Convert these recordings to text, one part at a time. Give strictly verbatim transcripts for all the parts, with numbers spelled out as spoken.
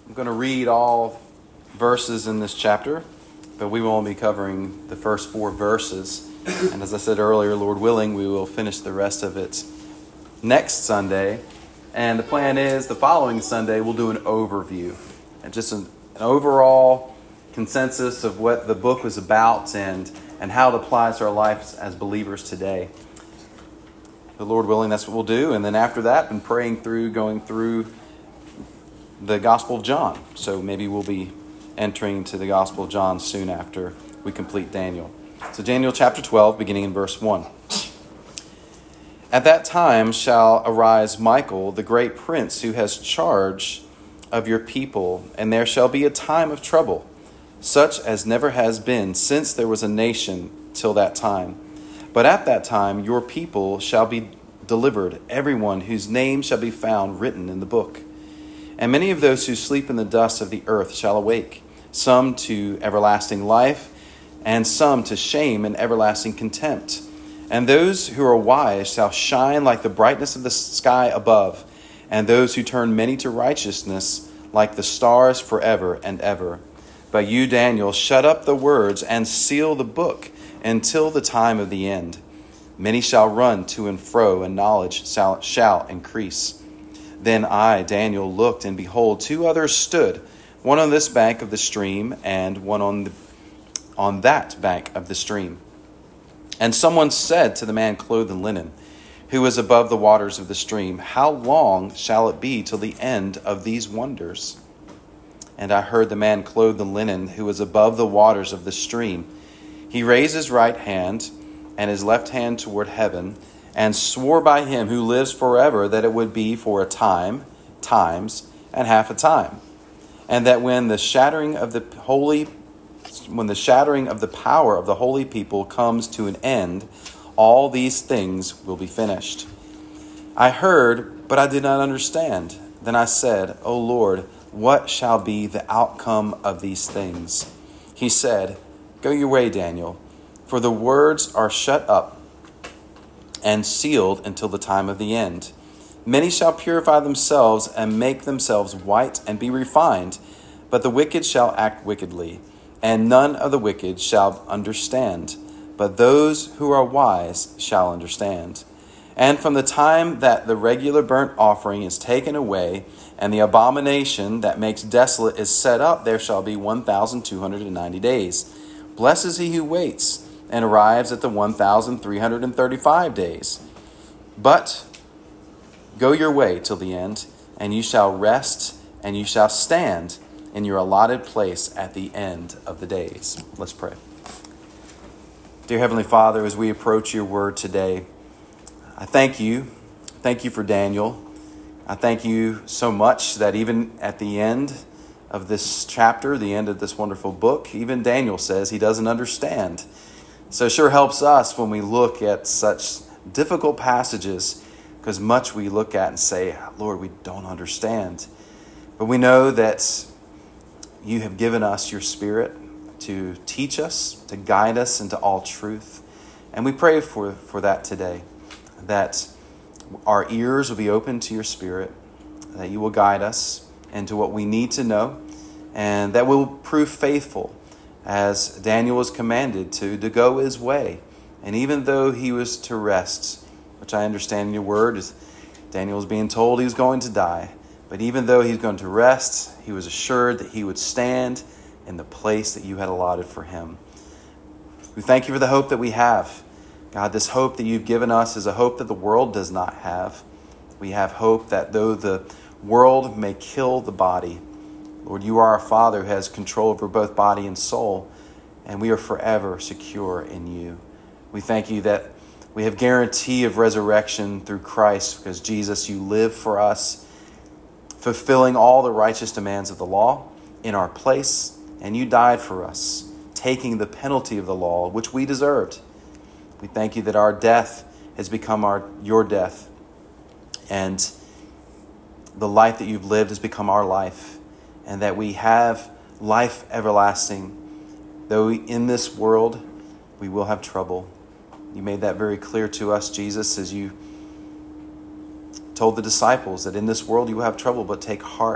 I'm going to read all verses in this chapter, but we will only be covering the first four verses. And as I said earlier, Lord willing, we will finish the rest of it next Sunday. And the plan is the following Sunday we'll do an overview and just an, an overall consensus of what the book was about and, and how it applies to our lives as believers today. The Lord willing, that's what we'll do. And then after that, been praying through, going through the Gospel of John. So maybe we'll be entering to the Gospel of John soon after we complete Daniel. So Daniel chapter twelve, beginning in verse one. At that time shall arise Michael, the great prince, who has charge of your people, and there shall be a time of trouble, such as never has been since there was a nation till that time. But at that time your people shall be delivered, everyone whose name shall be found written in the book. And many of those who sleep in the dust of the earth shall awake, some to everlasting life, and some to shame and everlasting contempt. And those who are wise shall shine like the brightness of the sky above, and those who turn many to righteousness like the stars forever and ever. But you, Daniel, shut up the words and seal the book until the time of the end. Many shall run to and fro, and knowledge shall, shall increase. Then I, Daniel, looked, and behold, two others stood, one on this bank of the stream, and one on the, on that bank of the stream. And someone said to the man clothed in linen, who was above the waters of the stream, How long shall it be till the end of these wonders? And I heard the man clothed in linen, who was above the waters of the stream. He raised his right hand and his left hand toward heaven, and swore by him who lives forever that it would be for a time, times, and half a time. And that when the shattering of the holy, when the shattering of the power of the holy people comes to an end, all these things will be finished. I heard, but I did not understand. Then I said, O Lord, what shall be the outcome of these things? He said, Go your way, Daniel, for the words are shut up and sealed until the time of the end. Many shall purify themselves and make themselves white and be refined, but the wicked shall act wickedly, and none of the wicked shall understand, but those who are wise shall understand. And from the time that the regular burnt offering is taken away, and the abomination that makes desolate is set up, there shall be one thousand two hundred ninety days. Blessed is he who waits, and arrives at the one thousand three hundred thirty-five days. But go your way till the end, and you shall rest, and you shall stand in your allotted place at the end of the days. Let's pray. Dear Heavenly Father, as we approach your word today, I thank you. Thank you for Daniel. I thank you so much that even at the end of this chapter, the end of this wonderful book, even Daniel says he doesn't understand. So it sure helps us when we look at such difficult passages, because much we look at and say, Lord, we don't understand. But we know that you have given us your Spirit to teach us, to guide us into all truth. And we pray for, for that today, that our ears will be open to your Spirit, that you will guide us into what we need to know, and that we'll prove faithful as Daniel was commanded to, to go his way. And even though he was to rest, which I understand in your word, is Daniel was being told he was going to die. But even though he's going to rest, he was assured that he would stand in the place that you had allotted for him. We thank you for the hope that we have. God, this hope that you've given us is a hope that the world does not have. We have hope that though the world may kill the body, Lord, you are our Father who has control over both body and soul, and we are forever secure in you. We thank you that we have guarantee of resurrection through Christ, because Jesus, you live for us, fulfilling all the righteous demands of the law in our place, and you died for us, taking the penalty of the law, which we deserved. We thank you that our death has become our your death, and the life that you've lived has become our life. And that we have life everlasting. Though in this world we will have trouble. You made that very clear to us, Jesus, as you told the disciples that in this world you will have trouble, but take heart.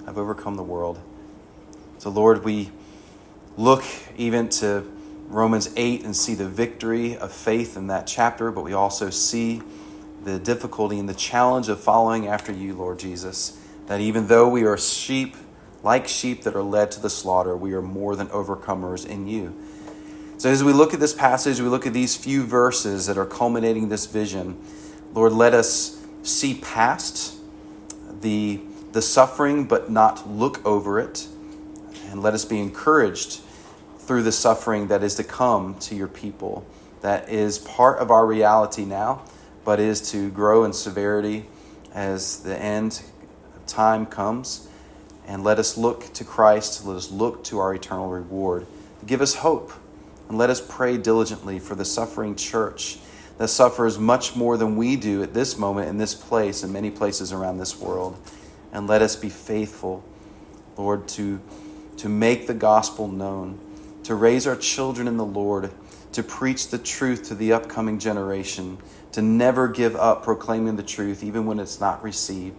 I've overcome the world. So Lord, we look even to Romans eight and see the victory of faith in that chapter, but we also see the difficulty and the challenge of following after you, Lord Jesus, that even though we are sheep, like sheep that are led to the slaughter, we are more than overcomers in you. So as we look at this passage, we look at these few verses that are culminating this vision, Lord, let us see past the, the suffering, but not look over it. And let us be encouraged through the suffering that is to come to your people, that is part of our reality now, but is to grow in severity as the end of time comes. And let us look to Christ, let us look to our eternal reward. Give us hope, and let us pray diligently for the suffering church that suffers much more than we do at this moment in this place and many places around this world. And let us be faithful, Lord, to, to make the gospel known, to raise our children in the Lord, to preach the truth to the upcoming generation, to never give up proclaiming the truth even when it's not received,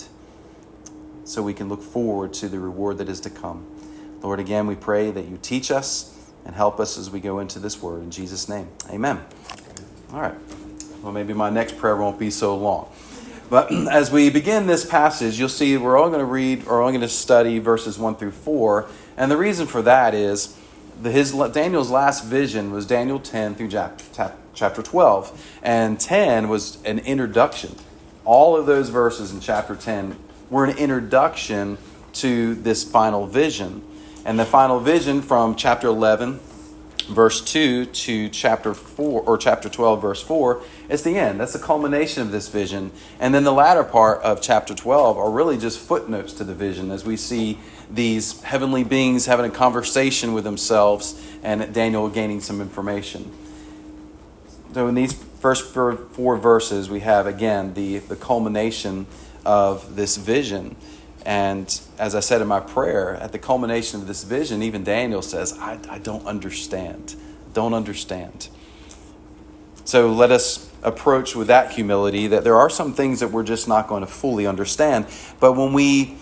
so we can look forward to the reward that is to come. Lord, again, we pray that you teach us and help us as we go into this word. In Jesus' name, amen. All right. Well, maybe my next prayer won't be so long. But as we begin this passage, you'll see we're all going to read, or all going to study verses one through four. And the reason for that is the, his Daniel's last vision was Daniel ten through chapter twelve. And ten was an introduction. All of those verses in chapter ten were an introduction to this final vision. And the final vision from chapter eleven, verse two to chapter four, or chapter twelve, verse four, is the end. That's the culmination of this vision. And then the latter part of chapter twelve are really just footnotes to the vision, as we see these heavenly beings having a conversation with themselves and Daniel gaining some information. So in these first four verses, we have, again, the, the culmination of this vision. And as I said in my prayer, at the culmination of this vision, even Daniel says, I, I don't understand. Don't understand. So let us approach with that humility, that there are some things that we're just not going to fully understand. But when we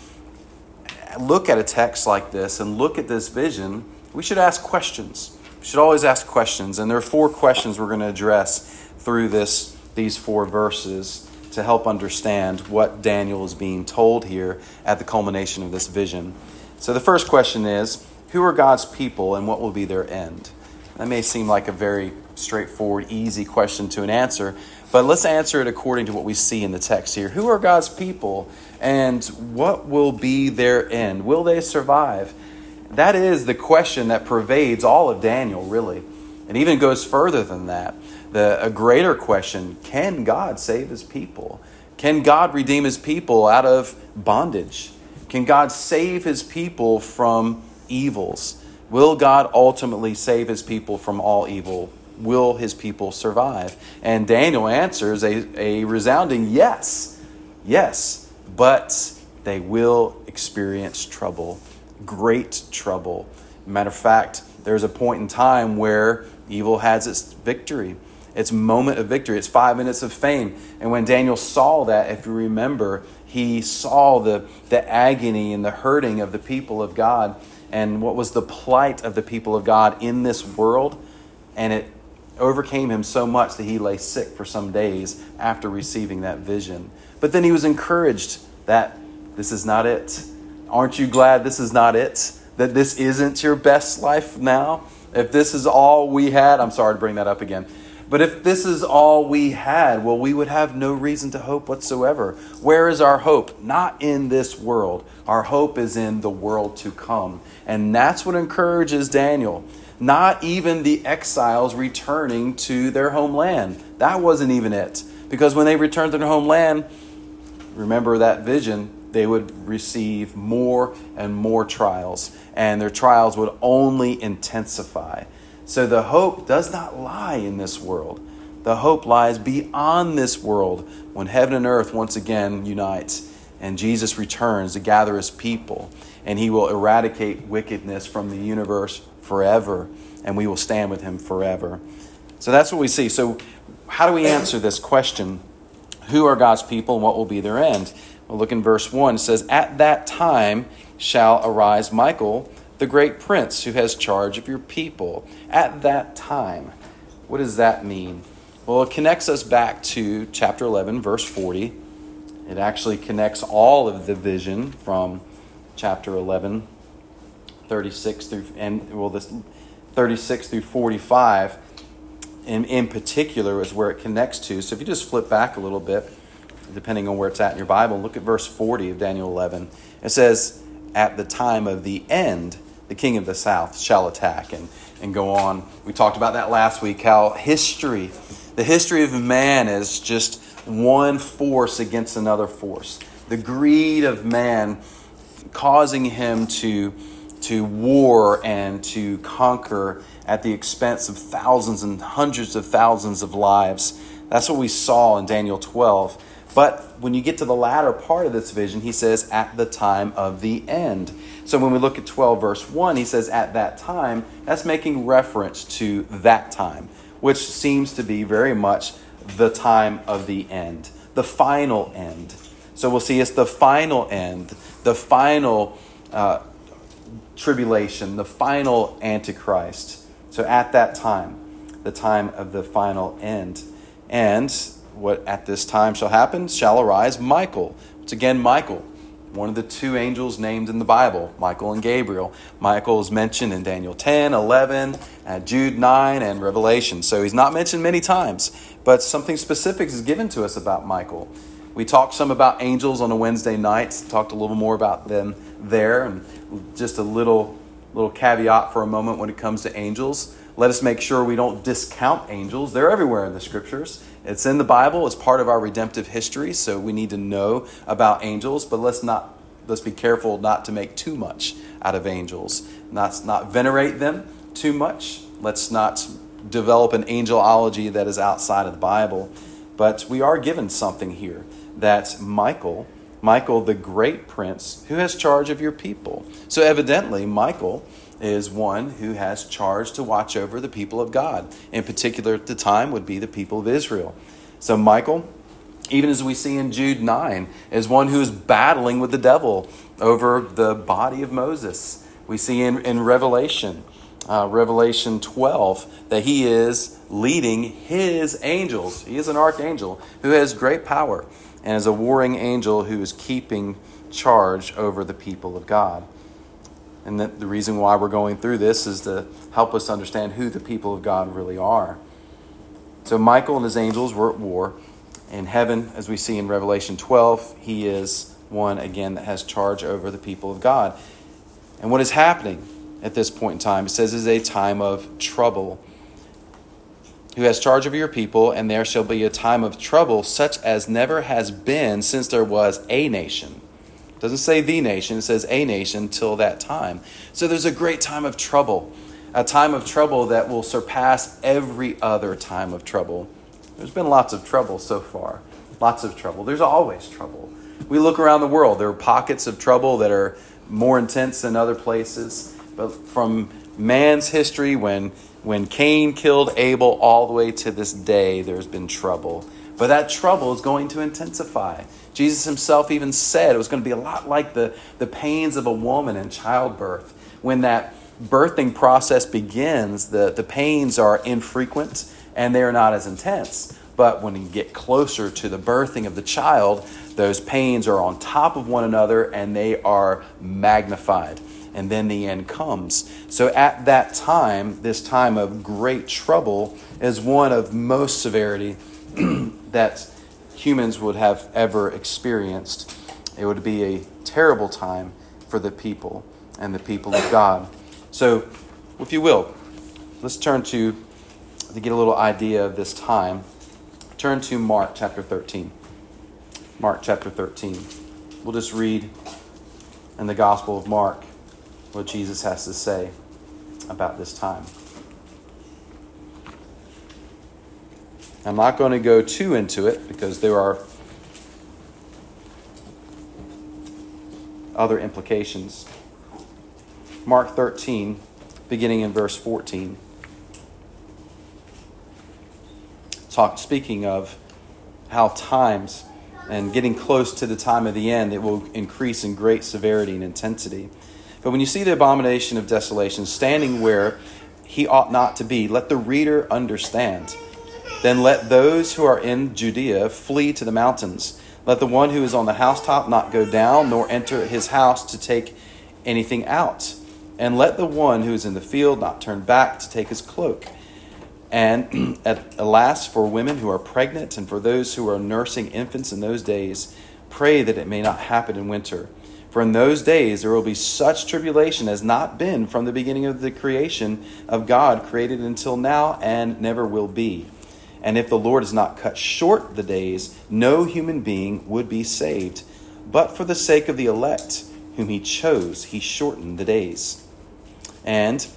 look at a text like this and look at this vision, we should ask questions. We should always ask questions. And there are four questions we're going to address through this these four verses to help understand what Daniel is being told here at the culmination of this vision. So the first question is, who are God's people and what will be their end? That may seem like a very straightforward, easy question to an answer, but let's answer it according to what we see in the text here. Who are God's people and what will be their end? Will they survive? That is the question that pervades all of Daniel, really. It even goes further than that. The, a greater question, can God save his people? Can God redeem his people out of bondage? Can God save his people from evils? Will God ultimately save his people from all evil? Will his people survive? And Daniel answers a, a resounding yes. Yes, but they will experience trouble, great trouble. Matter of fact, there's a point in time where evil has its victory. Its moment of victory. It's five minutes of fame. And when Daniel saw that, if you remember, he saw the, the agony and the hurting of the people of God and what was the plight of the people of God in this world. And it overcame him so much that he lay sick for some days after receiving that vision. But then he was encouraged that this is not it. Aren't you glad this is not it? That this isn't your best life now? If this is all we had, I'm sorry to bring that up again. But if this is all we had, well, we would have no reason to hope whatsoever. Where is our hope? Not in this world. Our hope is in the world to come. And that's what encourages Daniel. Not even the exiles returning to their homeland. That wasn't even it. Because when they returned to their homeland, remember that vision, they would receive more and more trials. And their trials would only intensify. So the hope does not lie in this world. The hope lies beyond this world when heaven and earth once again unites and Jesus returns to gather his people, and he will eradicate wickedness from the universe forever, and we will stand with him forever. So that's what we see. So how do we answer this question? Who are God's people and what will be their end? Well, look in verse one. It says, at that time, shall arise Michael, the great prince, who has charge of your people. At that time. What does that mean? Well, it connects us back to chapter eleven, verse forty. It actually connects all of the vision from chapter eleven, thirty-six through and well, this thirty-six through forty-five. In in particular is where it connects to. So if you just flip back a little bit, depending on where it's at in your Bible, look at verse forty of Daniel eleven. It says, "At the time of the end, the king of the south shall attack," and, and go on. We talked about that last week, how history, the history of man is just one force against another force. The greed of man causing him to, to war and to conquer at the expense of thousands and hundreds of thousands of lives. That's what we saw in Daniel twelve. But when you get to the latter part of this vision, he says, at the time of the end. So when we look at twelve verse one, he says, at that time, that's making reference to that time, which seems to be very much the time of the end, the final end. So we'll see it's the final end, the final uh, tribulation, the final Antichrist. So at that time, the time of the final end. And what at this time shall happen shall arise Michael. It's again Michael, one of the two angels named in the Bible, Michael and Gabriel. Michael is mentioned in Daniel ten, eleven, uh, Jude nine, and Revelation. So he's not mentioned many times, but something specific is given to us about Michael. We talked some about angels on a Wednesday night, talked a little more about them there, and just a little, little caveat for a moment when it comes to angels. Let us make sure we don't discount angels. They're everywhere in the scriptures. It's in the Bible. It's part of our redemptive history, so we need to know about angels. But let's not let's be careful not to make too much out of angels. Not not venerate them too much. Let's not develop an angelology that is outside of the Bible. But we are given something here that Michael, Michael the great prince, who has charge of your people. So evidently, Michael is one who has charge to watch over the people of God. In particular, at the time, would be the people of Israel. So Michael, even as we see in Jude nine, is one who is battling with the devil over the body of Moses. We see in, in Revelation, uh, Revelation twelve, that he is leading his angels. He is an archangel who has great power and is a warring angel who is keeping charge over the people of God. And that the reason why we're going through this is to help us understand who the people of God really are. So Michael and his angels were at war. In heaven, as we see in Revelation twelve, he is one, again, that has charge over the people of God. And what is happening at this point in time, it says, is a time of trouble. Who has charge over your people, and there shall be a time of trouble such as never has been since there was a nation. It doesn't say the nation, it says a nation till that time. So there's a great time of trouble, a time of trouble that will surpass every other time of trouble. There's been lots of trouble so far, lots of trouble. There's always trouble. We look around the world, there are pockets of trouble that are more intense than other places. But from man's history, when, when Cain killed Abel all the way to this day, there's been trouble. But that trouble is going to intensify. Jesus himself even said it was going to be a lot like the, the pains of a woman in childbirth. When that birthing process begins, the, the pains are infrequent and they are not as intense. But when you get closer to the birthing of the child, those pains are on top of one another and they are magnified. And then the end comes. So at that time, this time of great trouble is one of most severity that humans would have ever experienced. It would be a terrible time for the people and the people of God. So, if you will, let's turn to, to get a little idea of this time, turn to Mark chapter thirteen. Mark chapter thirteen. We'll just read in the Gospel of Mark what Jesus has to say about this time. I'm not going to go too into it because there are other implications. Mark thirteen, beginning in verse fourteen. Talk, speaking of how times And getting close to the time of the end, it will increase in great severity and intensity. But when you see the abomination of desolation standing where he ought not to be, let the reader understand. Then let those who are in Judea flee to the mountains. Let the one who is on the housetop not go down, nor enter his house to take anything out. And let the one who is in the field not turn back to take his cloak. And at, alas, for women who are pregnant and for those who are nursing infants in those days, pray that it may not happen in winter. For in those days there will be such tribulation as not been from the beginning of the creation of God created until now and never will be. And if the Lord has not cut short the days, no human being would be saved. But for the sake of the elect, whom he chose, he shortened the days. And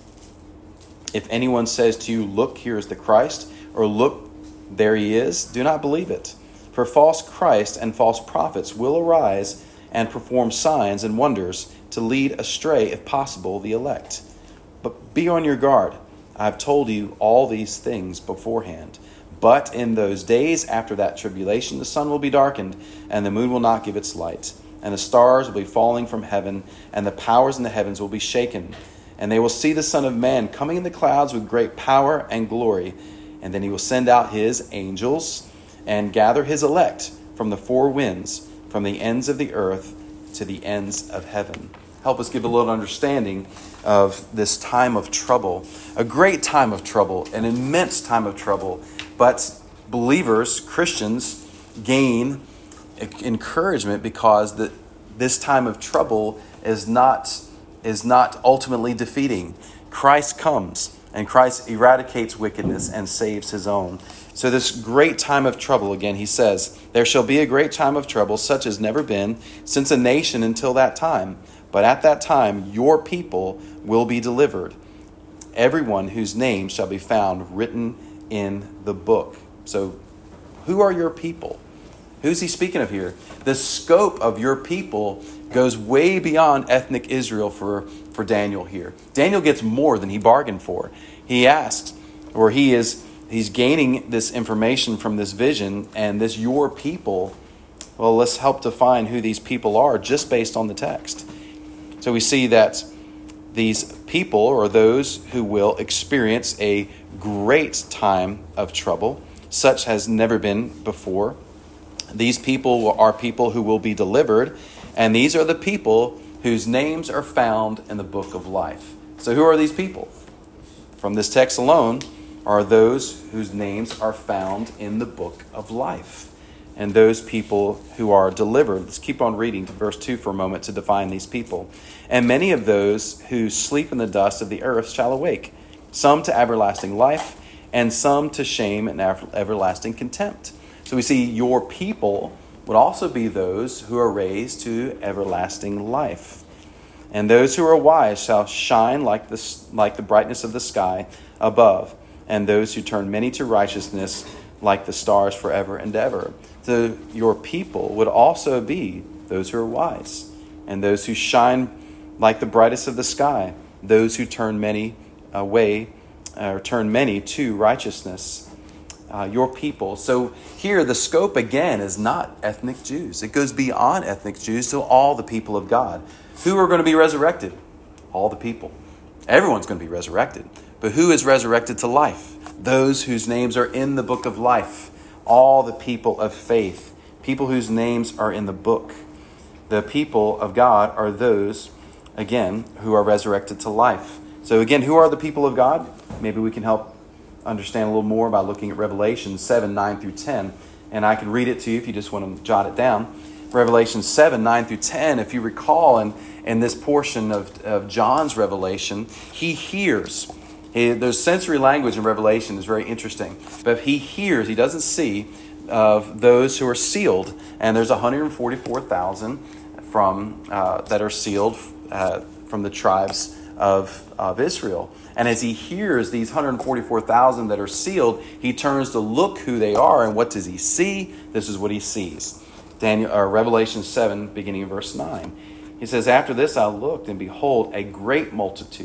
if anyone says to you, look, here is the Christ, or look, there he is, do not believe it. For false Christ and false prophets will arise and perform signs and wonders to lead astray, if possible, the elect. But be on your guard. I have told you all these things beforehand. But in those days after that tribulation, the sun will be darkened, and the moon will not give its light, and the stars will be falling from heaven, and the powers in the heavens will be shaken. And they will see the Son of Man coming in the clouds with great power and glory. And then he will send out his angels and gather his elect from the four winds, from the ends of the earth to the ends of heaven. Help us give a little understanding of this time of trouble. A great time of trouble, an immense time of trouble. But believers, Christians, gain encouragement because the, this time of trouble is not is not ultimately defeating. Christ comes, and Christ eradicates wickedness and saves his own. So this great time of trouble, again, he says, there shall be a great time of trouble, such as never been since a nation until that time. But at that time, your people will be delivered. Everyone whose name shall be found written in the book. So who are your people? Who's he speaking of here? The scope of your people goes way beyond ethnic Israel for, for Daniel here. Daniel gets more than he bargained for. He asked, or he is he's gaining this information from this vision, and this your people, well, let's help define who these people are just based on the text. So we see that these people are those who will experience a great time of trouble, such has never been before. These people are people who will be delivered, and these are the people whose names are found in the book of life. So who are these people? From this text alone are those whose names are found in the book of life, and those people who are delivered. Let's keep on reading to verse two for a moment to define these people. And many of those who sleep in the dust of the earth shall awake, some to everlasting life, and some to shame and everlasting contempt. So we see your people would also be those who are raised to everlasting life. And those who are wise shall shine like the, like the brightness of the sky above, and those who turn many to righteousness like the stars forever and ever. So your people would also be those who are wise, and those who shine like the brightest of the sky, those who turn many away, or turn many to righteousness. Uh, your people. So here the scope again is not ethnic Jews. It goes beyond ethnic Jews to all the people of God. Who are going to be resurrected? All the people. Everyone's going to be resurrected. But who is resurrected to life? Those whose names are in the book of life. All the people of faith. People whose names are in the book. The people of God are those, again, who are resurrected to life. So again, who are the people of God? Maybe we can help understand a little more by looking at Revelation seven, nine through ten. And I can read it to you if you just want to jot it down. Revelation seven, nine through ten, if you recall, in, in this portion of, of John's revelation, he hears. He, there's sensory language in Revelation is very interesting. But he hears, he doesn't see, of those who are sealed. And there's one hundred forty-four thousand from uh, that are sealed uh, from the tribes of, of Israel. And as he hears these one hundred forty-four thousand that are sealed, he turns to look who they are. And what does he see? This is what he sees. Daniel, or Revelation seven, beginning in verse nine. He says, after this I looked, and behold, a great multitude,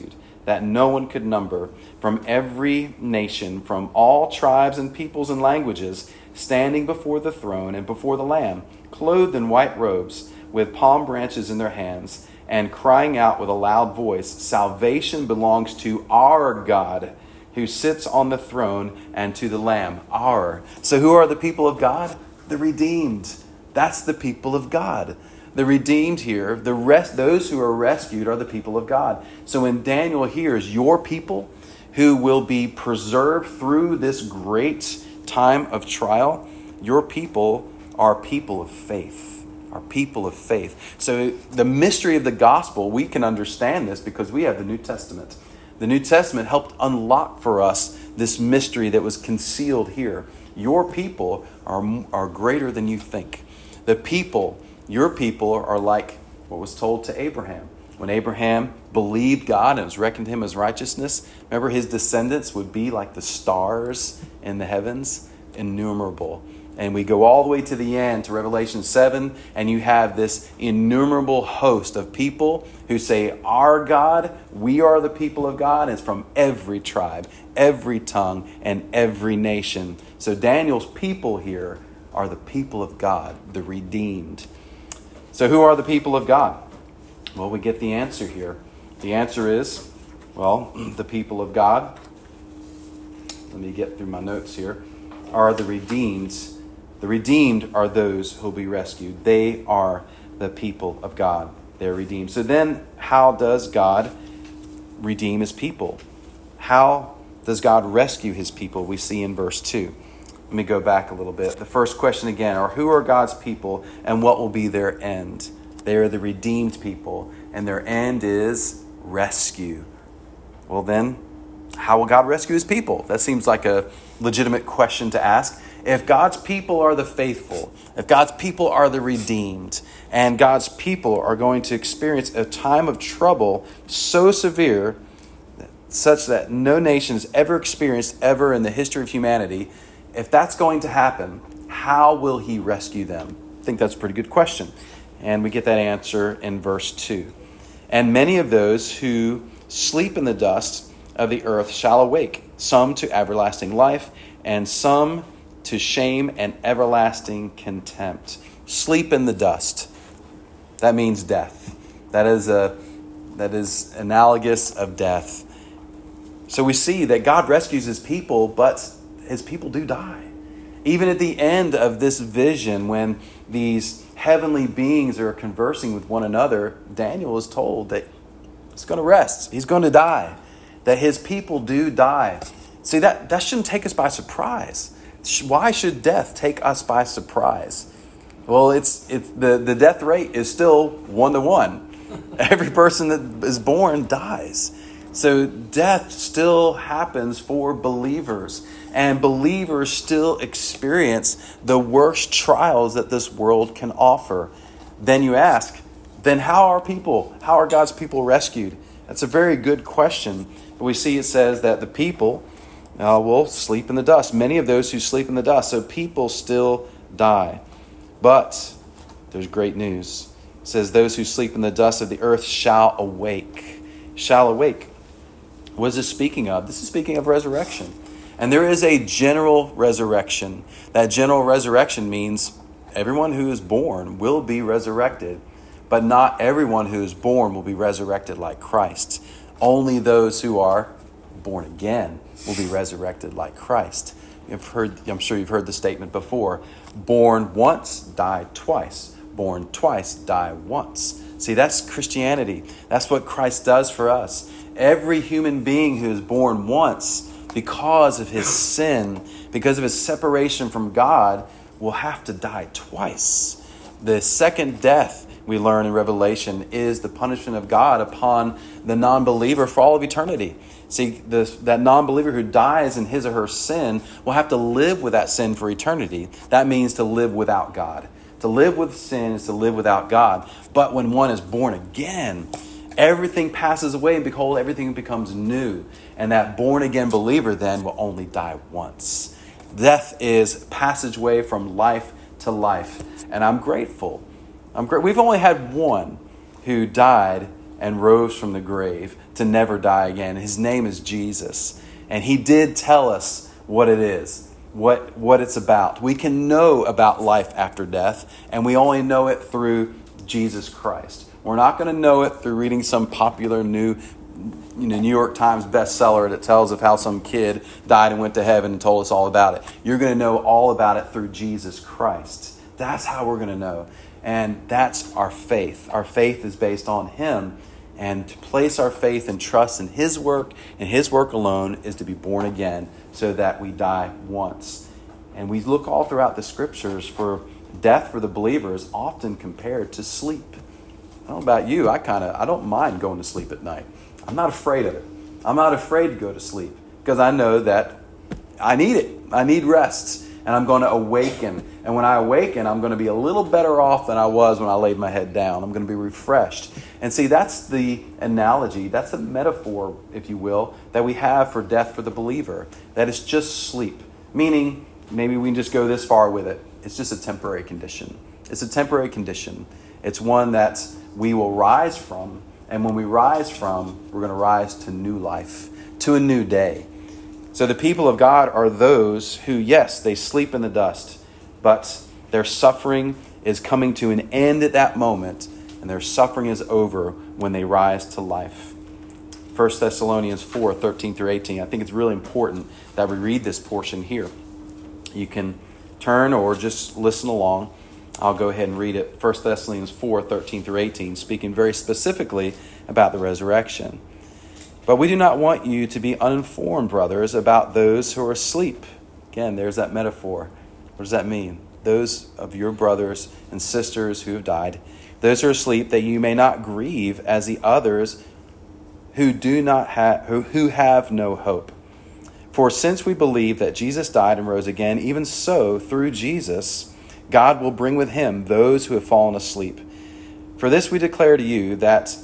that no one could number, from every nation, from all tribes and peoples and languages, standing before the throne and before the Lamb, clothed in white robes, with palm branches in their hands, and crying out with a loud voice, "Salvation belongs to our God, who sits on the throne, and to the Lamb." Our. So who are the people of God? The redeemed. That's the people of God. The redeemed here, the rest, those who are rescued are the people of God. So when Daniel hears your people who will be preserved through this great time of trial, your people are people of faith. Are people of faith. So the mystery of the gospel, we can understand this because we have the New Testament. The New Testament helped unlock for us this mystery that was concealed here. Your people are, are greater than you think. The people, your people, are like what was told to Abraham. When Abraham believed God and was reckoned to him as righteousness, remember his descendants would be like the stars in the heavens, innumerable. And we go all the way to the end, to Revelation seven, and you have this innumerable host of people who say, our God, we are the people of God. And it's from every tribe, every tongue, and every nation. So Daniel's people here are the people of God, the redeemed. So who are the people of God? Well, we get the answer here. The answer is, well, the people of God, let me get through my notes here, are the redeemed. The redeemed are those who will be rescued. They are the people of God. They're redeemed. So then, how does God redeem his people? How does God rescue his people? We see in verse two. Let me go back a little bit. The first question again are, who are God's people and what will be their end? They are the redeemed people, and their end is rescue. Well then, how will God rescue his people? That seems like a legitimate question to ask. If God's people are the faithful, if God's people are the redeemed, and God's people are going to experience a time of trouble so severe, such that no nation has ever experienced ever in the history of humanity, if that's going to happen, how will he rescue them? I think that's a pretty good question. And we get that answer in verse two. And many of those who sleep in the dust of the earth shall awake, some to everlasting life, and some to shame and everlasting contempt. Sleep in the dust. That means death. That is a that is analogous of death. So we see that God rescues his people, but his people do die. Even at the end of this vision, when these heavenly beings are conversing with one another, Daniel is told that he's going to rest. He's going to die. That his people do die. See, that, that shouldn't take us by surprise. Why should death take us by surprise? Well, it's it's the, the death rate is still one to one. Every person that is born dies. So death still happens for believers. And believers still experience the worst trials that this world can offer. Then you ask, then how are people, how are God's people rescued? That's a very good question. But we see it says that the people uh, will sleep in the dust. Many of those who sleep in the dust. So people still die. But there's great news. It says those who sleep in the dust of the earth shall awake. Shall awake. What is this speaking of? This is speaking of resurrection. And there is a general resurrection. That general resurrection means everyone who is born will be resurrected. But not everyone who is born will be resurrected like Christ. Only those who are born again will be resurrected like Christ. You've heard, I'm sure you've heard the statement before. Born once, died twice. Born twice, die once. See, that's Christianity. That's what Christ does for us. Every human being who is born once, because of his sin, because of his separation from God, will have to die twice. The second death, we learn in Revelation, is the punishment of God upon the non-believer for all of eternity. See, the, that non-believer who dies in his or her sin will have to live with that sin for eternity. That means to live without God. To live with sin is to live without God. But when one is born again, everything passes away, and behold, everything becomes new. And that born-again believer then will only die once. Death is passageway from life to life. And I'm grateful. I'm great. We've only had one who died and rose from the grave to never die again. His name is Jesus. And he did tell us what it is, what, what it's about. We can know about life after death, and we only know it through Jesus Christ. We're not going to know it through reading some popular new you know, New York Times bestseller that tells of how some kid died and went to heaven and told us all about it. You're going to know all about it through Jesus Christ. That's how we're going to know. And that's our faith. Our faith is based on him. And to place our faith and trust in his work and his work alone is to be born again so that we die once. And we look all throughout the scriptures for death for the believer is often compared to sleep. I don't know about you. I kind of I don't mind going to sleep at night. I'm not afraid of it. I'm not afraid to go to sleep because I know that I need it. I need rest. And I'm going to awaken. And when I awaken, I'm going to be a little better off than I was when I laid my head down. I'm going to be refreshed. And see, that's the analogy. That's the metaphor, if you will, that we have for death for the believer. That it's just sleep. Meaning, maybe we can just go this far with it. It's just a temporary condition. It's a temporary condition. It's one that we will rise from. And when we rise from, we're going to rise to new life, to a new day. So the people of God are those who, yes, they sleep in the dust, but their suffering is coming to an end at that moment, and their suffering is over when they rise to life. First Thessalonians four, thirteen through eighteen. I think it's really important that we read this portion here. You can turn or just listen along. I'll go ahead and read it. First Thessalonians four, thirteen through eighteen, speaking very specifically about the resurrection. But we do not want you to be uninformed, brothers, about those who are asleep. Again, there's that metaphor. What does that mean? Those of your brothers and sisters who have died, those who are asleep, that you may not grieve as the others who do not have who, who have no hope. For since we believe that Jesus died and rose again, even so, through Jesus, God will bring with him those who have fallen asleep. For this we declare to you that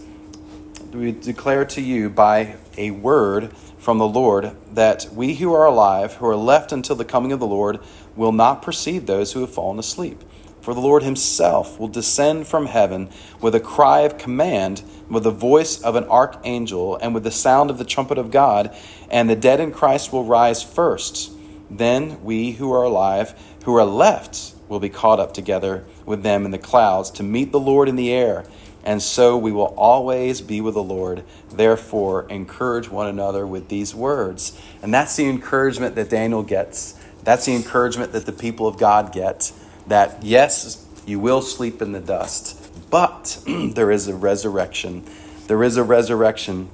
we declare to you by a word from the Lord that we who are alive, who are left until the coming of the Lord, will not precede those who have fallen asleep. For the Lord himself will descend from heaven with a cry of command, with the voice of an archangel, and with the sound of the trumpet of God, and the dead in Christ will rise first. Then we who are alive, who are left, will be caught up together with them in the clouds to meet the Lord in the air. And so we will always be with the Lord. Therefore, encourage one another with these words. And that's the encouragement that Daniel gets. That's the encouragement that the people of God get. That, yes, you will sleep in the dust, but there is a resurrection. There is a resurrection.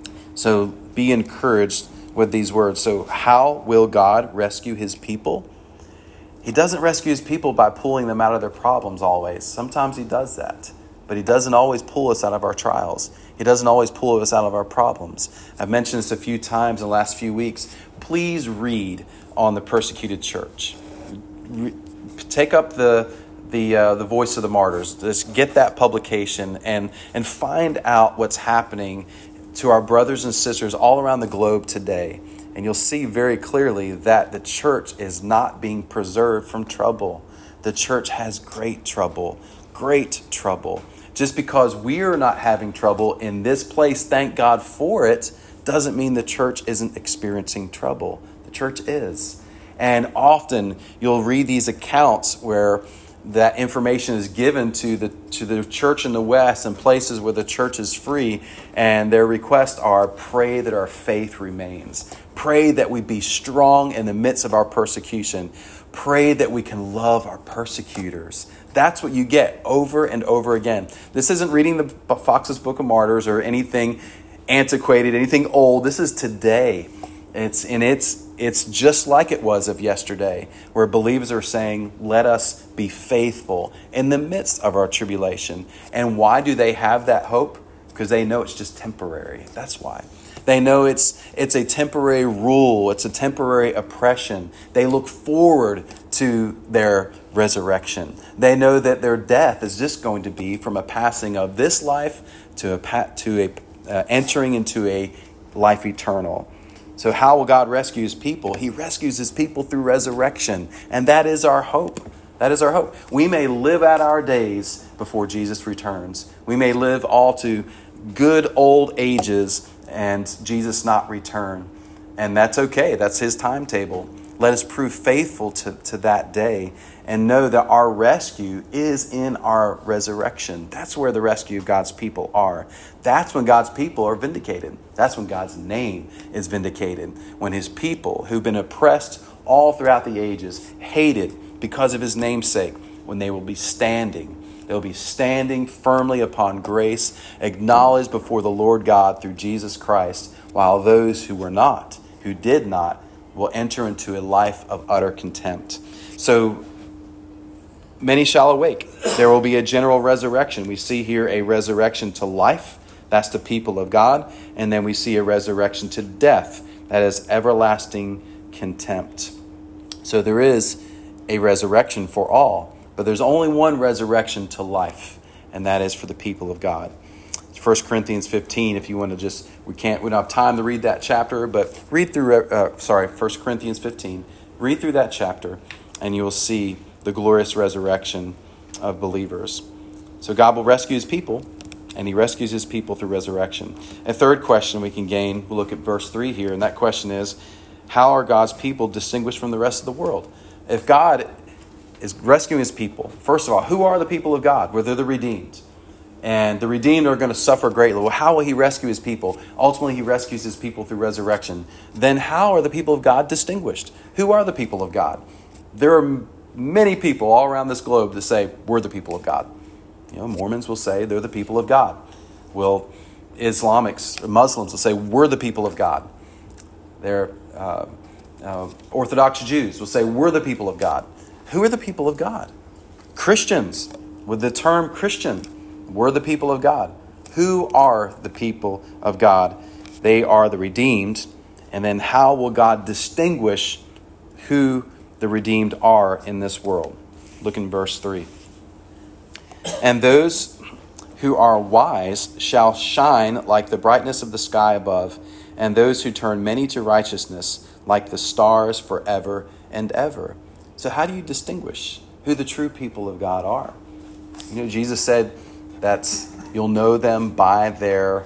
So be encouraged with these words. So how will God rescue his people? He doesn't rescue his people by pulling them out of their problems always. Sometimes he does that. But he doesn't always pull us out of our trials. He doesn't always pull us out of our problems. I've mentioned this a few times in the last few weeks. Please read on the persecuted church. Re- take up the the uh, the Voice of the Martyrs. Just get that publication and and find out what's happening to our brothers and sisters all around the globe today. And you'll see very clearly that the church is not being preserved from trouble. The church has great trouble, great trouble. Just because we're not having trouble in this place, thank God for it, doesn't mean the church isn't experiencing trouble. The church is. And often you'll read these accounts where that information is given to the to the church in the West and places where the church is free, and their requests are, pray that our faith remains. Pray that we be strong in the midst of our persecution. Pray that we can love our persecutors. That's what you get over and over again. This isn't reading the Fox's Book of Martyrs or anything antiquated, anything old. This is today. It's and it's it's just like it was of yesterday, where believers are saying, let us be faithful in the midst of our tribulation. And why do they have that hope? Because they know it's just temporary. That's why. They know it's it's a temporary rule. It's a temporary oppression. They look forward to their resurrection. They know that their death is just going to be from a passing of this life to a to a uh, entering into a life eternal. So how will God rescue his people? He rescues his people through resurrection. And that is our hope. That is our hope. We may live out our days before Jesus returns. We may live all to good old ages and Jesus not return. And that's okay. That's his timetable. Let us prove faithful to, to that day and know that our rescue is in our resurrection. That's where the rescue of God's people are. That's when God's people are vindicated. That's when God's name is vindicated. When his people who've been oppressed all throughout the ages, hated because of his namesake, when they will be standing. They'll be standing firmly upon grace, acknowledged before the Lord God through Jesus Christ, while those who were not, who did not, will enter into a life of utter contempt. So many shall awake. There will be a general resurrection. We see here a resurrection to life. That's the people of God. And then we see a resurrection to death. That is everlasting contempt. So there is a resurrection for all. But there's only one resurrection to life. And that is for the people of God. First Corinthians fifteen, if you want to just, we can't, we don't have time to read that chapter, but read through, uh, sorry, First Corinthians fifteen. Read through that chapter and you will see the glorious resurrection of believers. So God will rescue his people, and he rescues his people through resurrection. A third question we can gain, we'll look at verse three here, and that question is, how are God's people distinguished from the rest of the world? If God is rescuing his people, first of all, who are the people of God? Well, they're the redeemed. And the redeemed are going to suffer greatly. Well, how will he rescue his people? Ultimately, he rescues his people through resurrection. Then how are the people of God distinguished? Who are the people of God? There are many people all around this globe that say, we're the people of God. You know, Mormons will say they're the people of God. Well, Islamics, Muslims will say, we're the people of God. They're, uh, uh, Orthodox Jews will say, we're the people of God. Who are the people of God? Christians, with the term Christian, we're the people of God. Who are the people of God? They are the redeemed. And then how will God distinguish who the redeemed are in this world? Look in verse three. And those who are wise shall shine like the brightness of the sky above, and those who turn many to righteousness like the stars forever and ever. So how do you distinguish who the true people of God are? You know, Jesus said that you'll know them by their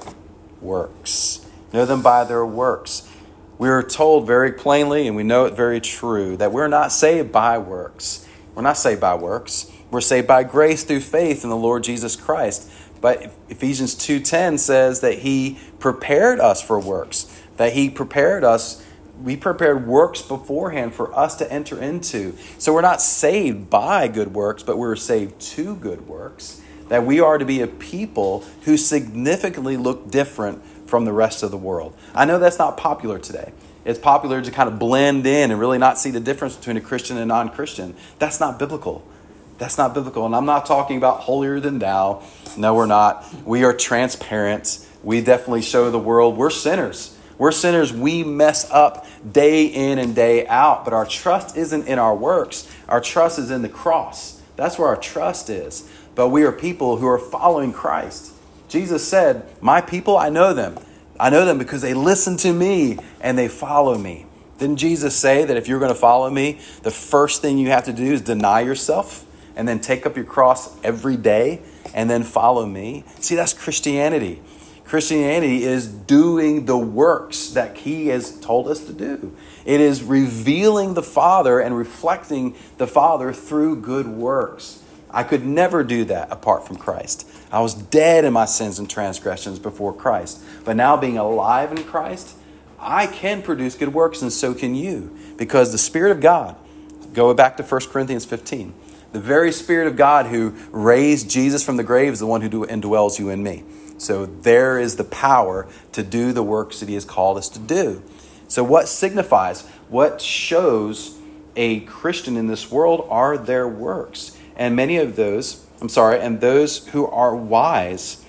works. Know them by their works. We are told very plainly, and we know it very true, that we're not saved by works. We're not saved by works. We're saved by grace through faith in the Lord Jesus Christ. But Ephesians two ten says that he prepared us for works, that he prepared us, we prepared works beforehand for us to enter into. So we're not saved by good works, but we're saved to good works. That we are to be a people who significantly look different from the rest of the world. I know that's not popular today. It's popular to kind of blend in and really not see the difference between a Christian and non-Christian. That's not biblical. That's not biblical. And I'm not talking about holier than thou. No, we're not. We are transparent. We definitely show the world we're sinners. We're sinners. We mess up day in and day out. But our trust isn't in our works. Our trust is in the cross. That's where our trust is. But we are people who are following Christ. Jesus said, my people, I know them. I know them because they listen to me and they follow me. Didn't Jesus say that if you're going to follow me, the first thing you have to do is deny yourself and then take up your cross every day and then follow me? See, that's Christianity. Christianity is doing the works that he has told us to do. It is revealing the Father and reflecting the Father through good works. I could never do that apart from Christ. I was dead in my sins and transgressions before Christ. But now being alive in Christ, I can produce good works, and so can you. Because the Spirit of God, go back to First Corinthians fifteen, the very Spirit of God who raised Jesus from the grave is the one who indwells you and me. So there is the power to do the works that he has called us to do. So what signifies, what shows a Christian in this world are their works. And many of those, I'm sorry, and those who are wise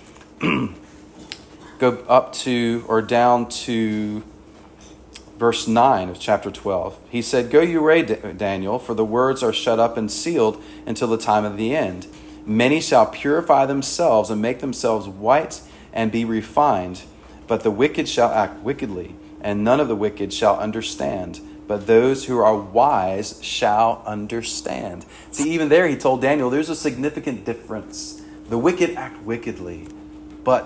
go up to or down to verse nine of chapter twelve. He said, go you away, Daniel, for the words are shut up and sealed until the time of the end. Many shall purify themselves and make themselves white and be refined, but the wicked shall act wickedly, and none of the wicked shall understand. But those who are wise shall understand. See, even there he told Daniel, there's a significant difference. The wicked act wickedly, but the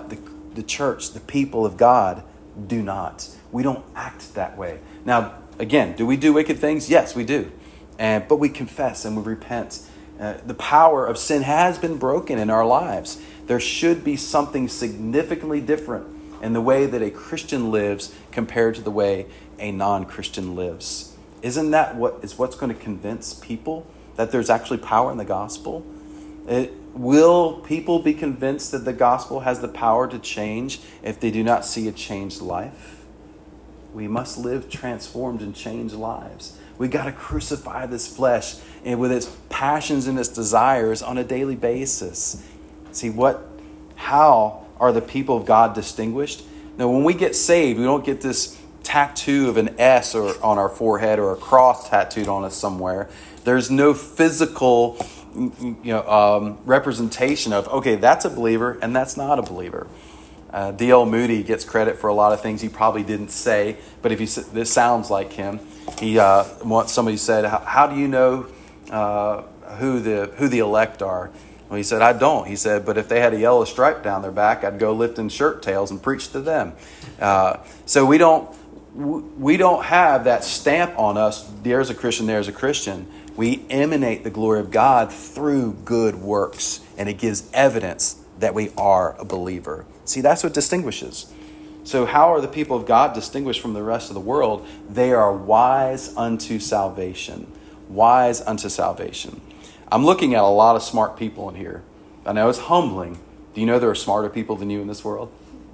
the church, the people of God, do not. We don't act that way. Now, again, do we do wicked things? Yes, we do. And but we confess and we repent. Uh, the power of sin has been broken in our lives. There should be something significantly different in the way that a Christian lives compared to the way a non-Christian lives. Isn't that what is what's going to convince people that there's actually power in the gospel? It, will people be convinced that the gospel has the power to change if they do not see a changed life? We must live transformed and changed lives. We got to crucify this flesh and with its passions and its desires on a daily basis. See, what, how are the people of God distinguished? Now, when we get saved, we don't get this tattoo of an S or on our forehead or a cross tattooed on us somewhere. There's no physical, you know, um, representation of, okay, that's a believer and that's not a believer. Uh, D L Moody gets credit for a lot of things he probably didn't say, but if you this sounds like him. He uh, once somebody said, "How, how do you know uh, who the who the elect are?" Well, he said, "I don't." He said, "But if they had a yellow stripe down their back, I'd go lifting shirt tails and preach to them." Uh, so we don't we don't have that stamp on us. There's a Christian. There's a Christian. We emanate the glory of God through good works, and it gives evidence that we are a believer. See, that's what distinguishes. So how are the people of God distinguished from the rest of the world? They are wise unto salvation. Wise unto salvation. I'm looking at a lot of smart people in here. I know it's humbling. Do you know there are smarter people than you in this world?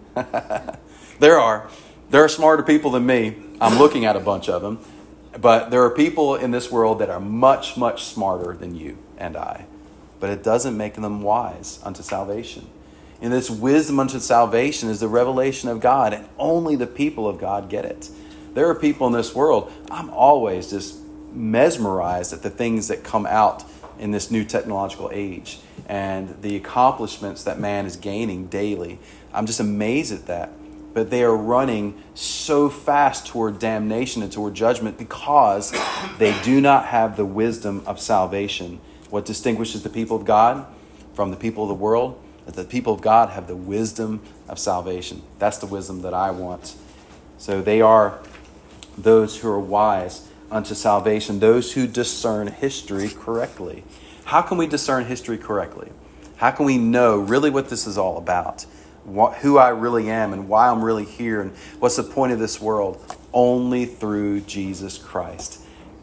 There are. There are smarter people than me. I'm looking at a bunch of them. But there are people in this world that are much, much smarter than you and I. But it doesn't make them wise unto salvation. And this wisdom unto salvation is the revelation of God, and only the people of God get it. There are people in this world, I'm always just mesmerized at the things that come out in this new technological age and the accomplishments that man is gaining daily. I'm just amazed at that. But they are running so fast toward damnation and toward judgment because they do not have the wisdom of salvation. What distinguishes the people of God from the people of the world? That the people of God have the wisdom of salvation. That's the wisdom that I want. So they are those who are wise unto salvation, those who discern history correctly. How can we discern history correctly? How can we know really what this is all about? What, who I really am and why I'm really here and what's the point of this world? Only through Jesus Christ.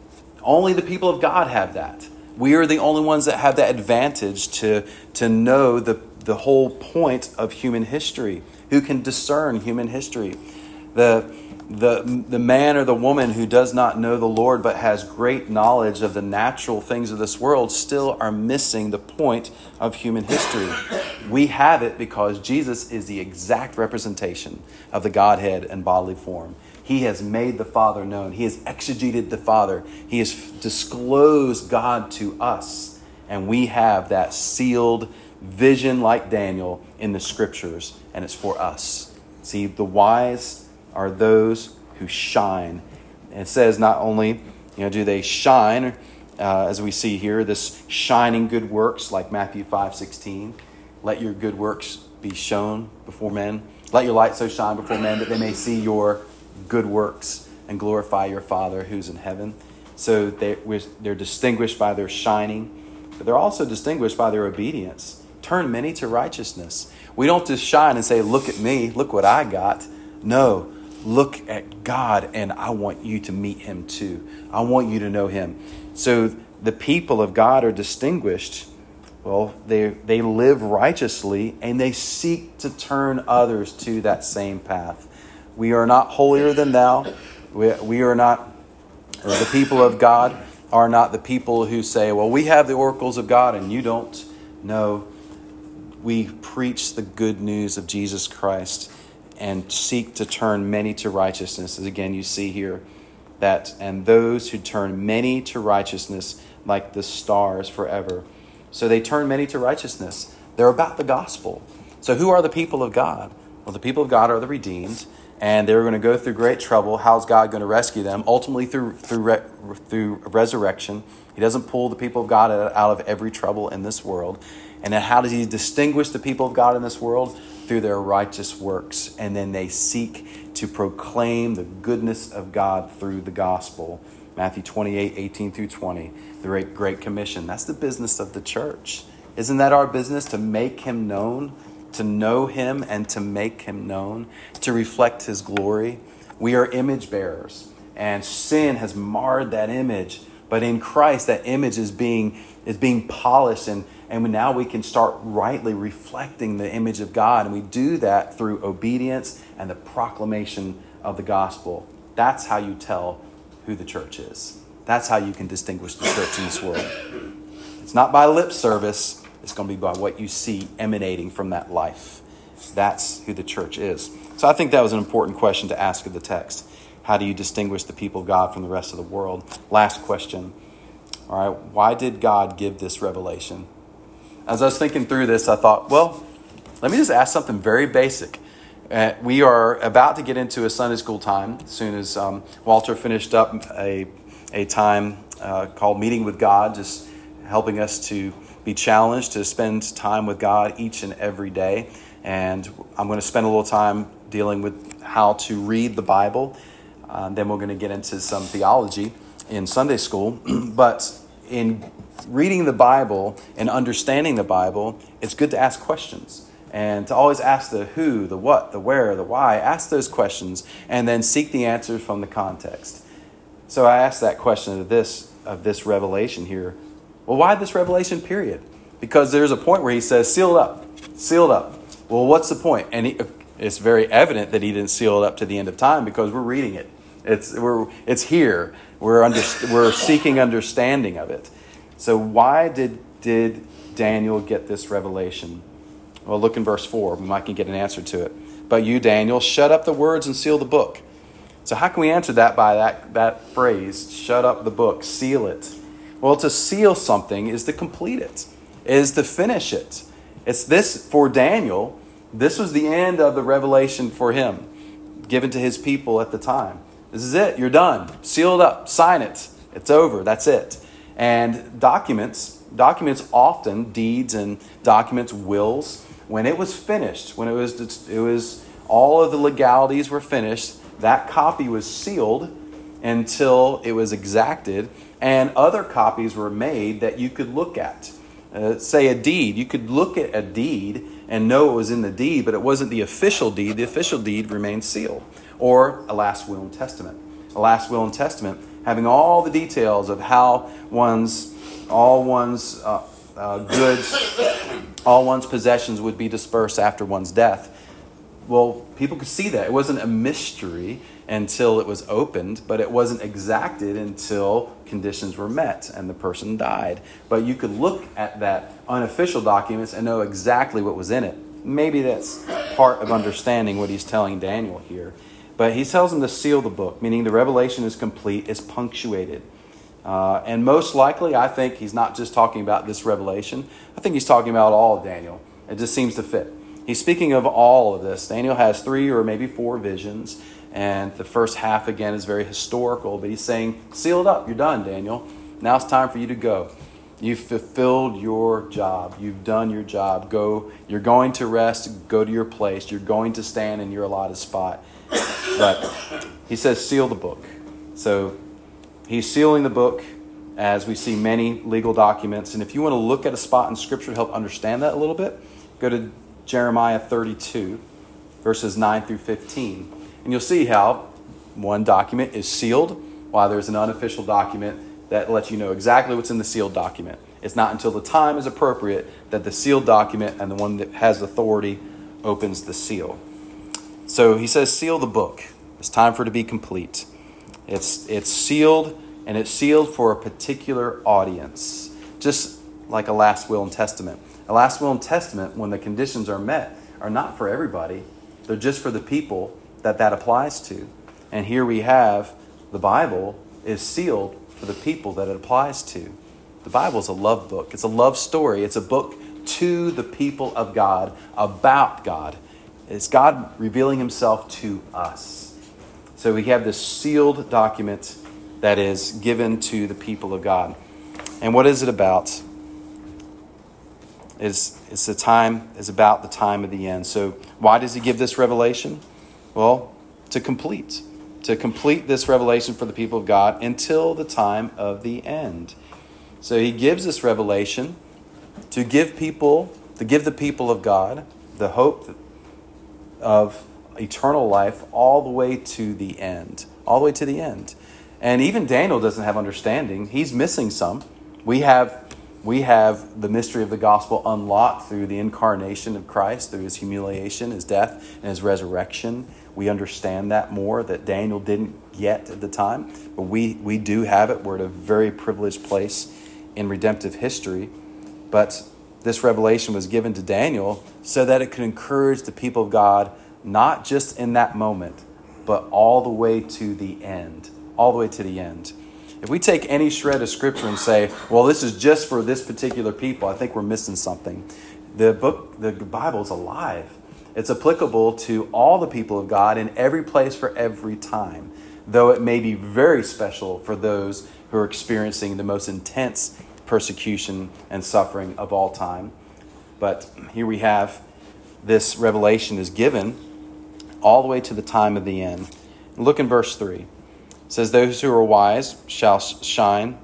Only the people of God have that. We are the only ones that have that advantage to, to know the, the whole point of human history, who can discern human history. The, the, the man or the woman who does not know the Lord but has great knowledge of the natural things of this world still are missing the point of human history. We have it because Jesus is the exact representation of the Godhead in bodily form. He has made the Father known. He has exegeted the Father. He has disclosed God to us. And we have that sealed vision like Daniel in the Scriptures. And it's for us. See, the wise are those who shine. And it says not only, you know, do they shine, uh, as we see here, this shining good works like Matthew five sixteen. Let your good works be shown before men. Let your light so shine before men that they may see your good works and glorify your Father who's in heaven. So they, they're distinguished by their shining, but they're also distinguished by their obedience. Turn many to righteousness. We don't just shine and say, look at me, look what I got. No, look at God and I want you to meet him too. I want you to know him. So the people of God are distinguished. Well, they they live righteously and they seek to turn others to that same path. We are not holier than thou. We, we are not, or the people of God are not the people who say, well, we have the oracles of God and you don't. No, we preach the good news of Jesus Christ and seek to turn many to righteousness. As again, you see here that, and those who turn many to righteousness like the stars forever. So they turn many to righteousness. They're about the gospel. So who are the people of God? Well, the people of God are the redeemed, and they're going to go through great trouble. How's God going to rescue them? Ultimately through through re, through resurrection. He doesn't pull the people of God out of every trouble in this world. And then how does he distinguish the people of God in this world? through their righteous works, and then they seek to proclaim the goodness of God through the gospel. Matthew twenty-eight, eighteen through twenty, the great, great commission. That's the business of the church. Isn't that our business, to make him known, to know him and to make him known, to reflect his glory? We are image bearers, and sin has marred that image. But in Christ, that image is being is being polished, and, and now we can start rightly reflecting the image of God. And we do that through obedience and the proclamation of the gospel. That's how you tell who the church is. That's how you can distinguish the church in this world. It's not by lip service. It's going to be by what you see emanating from that life. That's who the church is. So I think that was an important question to ask of the text. How do you distinguish the people of God from the rest of the world? Last question. All right, why did God give this revelation? As I was thinking through this, I thought, well, let me just ask something very basic. Uh, we are about to get into a Sunday school time as soon as um, Walter finished up a, a time uh, called Meeting with God, just helping us to be challenged to spend time with God each and every day. And I'm going to spend a little time dealing with how to read the Bible. Uh, then we're going to get into some theology in Sunday school. But in reading the Bible and understanding the Bible, it's good to ask questions. And to always ask the who, the what, the where, the why. Ask those questions and then seek the answers from the context. So I asked that question of this, of this revelation here. Well, why this revelation period? Because there's a point where he says, sealed up, sealed up. Well, what's the point? And he, it's very evident that he didn't seal it up to the end of time because we're reading it. It's we're it's here. We're under, we're seeking understanding of it. So why did did Daniel get this revelation? Well, look in verse four. We might can get an answer to it. But you, Daniel, shut up the words and seal the book. So how can we answer that by that, that phrase, shut up the book, seal it? Well, to seal something is to complete it, is to finish it. It's this, for Daniel, this was the end of the revelation for him, given to his people at the time. This is it. You're done. Sealed up. Sign it. It's over. That's it. And documents, documents often, deeds and documents, wills, when it was finished, when it was, it was all of the legalities were finished, that copy was sealed until it was exacted, and other copies were made that you could look at. Uh, say a deed. You could look at a deed and know it was in the deed, but it wasn't the official deed. The official deed remained sealed. Or a last will and testament. A last will and testament having all the details of how one's, all one's uh, uh, goods, all one's possessions would be dispersed after one's death. Well, people could see that. It wasn't a mystery until it was opened, but it wasn't exacted until conditions were met and the person died. But you could look at that unofficial documents and know exactly what was in it. Maybe that's part of understanding what he's telling Daniel here. But he tells him to seal the book, meaning the revelation is complete, is punctuated. Uh, and most likely, I think he's not just talking about this revelation. I think he's talking about all of Daniel. It just seems to fit. He's speaking of all of this. Daniel has three or maybe four visions. And the first half, again, is very historical. But he's saying, seal it up. You're done, Daniel. Now it's time for you to go. You've fulfilled your job. You've done your job. Go. You're going to rest. Go to your place. You're going to stand in your allotted spot. But he says, seal the book. So he's sealing the book as we see many legal documents. And if you want to look at a spot in Scripture to help understand that a little bit, go to Jeremiah thirty-two, verses nine through fifteen. And you'll see how one document is sealed while there's an unofficial document that lets you know exactly what's in the sealed document. It's not until the time is appropriate that the sealed document and the one that has authority opens the seal. So he says, seal the book. It's time for it to be complete. It's it's sealed, and it's sealed for a particular audience. Just like a last will and testament. A last will and testament, when the conditions are met, are not for everybody. They're just for the people that that applies to. And here we have the Bible is sealed for the people that it applies to. The Bible is a love book. It's a love story. It's a book to the people of God, about God. It's God revealing himself to us. So we have this sealed document that is given to the people of God. And what is it about? is it's the time is about the time of the end. So why does he give this revelation? Well, to complete. To complete this revelation for the people of God until the time of the end. So he gives this revelation to give people, to give the people of God the hope of eternal life all the way to the end. All the way to the end. And even Daniel doesn't have understanding. He's missing some. We have we have the mystery of the gospel unlocked through the incarnation of Christ, through his humiliation, his death, and his resurrection. We understand that more, that Daniel didn't yet at the time. But we, we do have it. We're at a very privileged place in redemptive history. But this revelation was given to Daniel so that it could encourage the people of God, not just in that moment, but all the way to the end. All the way to the end. If we take any shred of scripture and say, well, this is just for this particular people, I think we're missing something. The book, the Bible is alive. It's applicable to all the people of God in every place for every time, though it may be very special for those who are experiencing the most intense persecution and suffering of all time. But here we have this revelation is given all the way to the time of the end. Look in verse three. It says, those who are wise shall shine.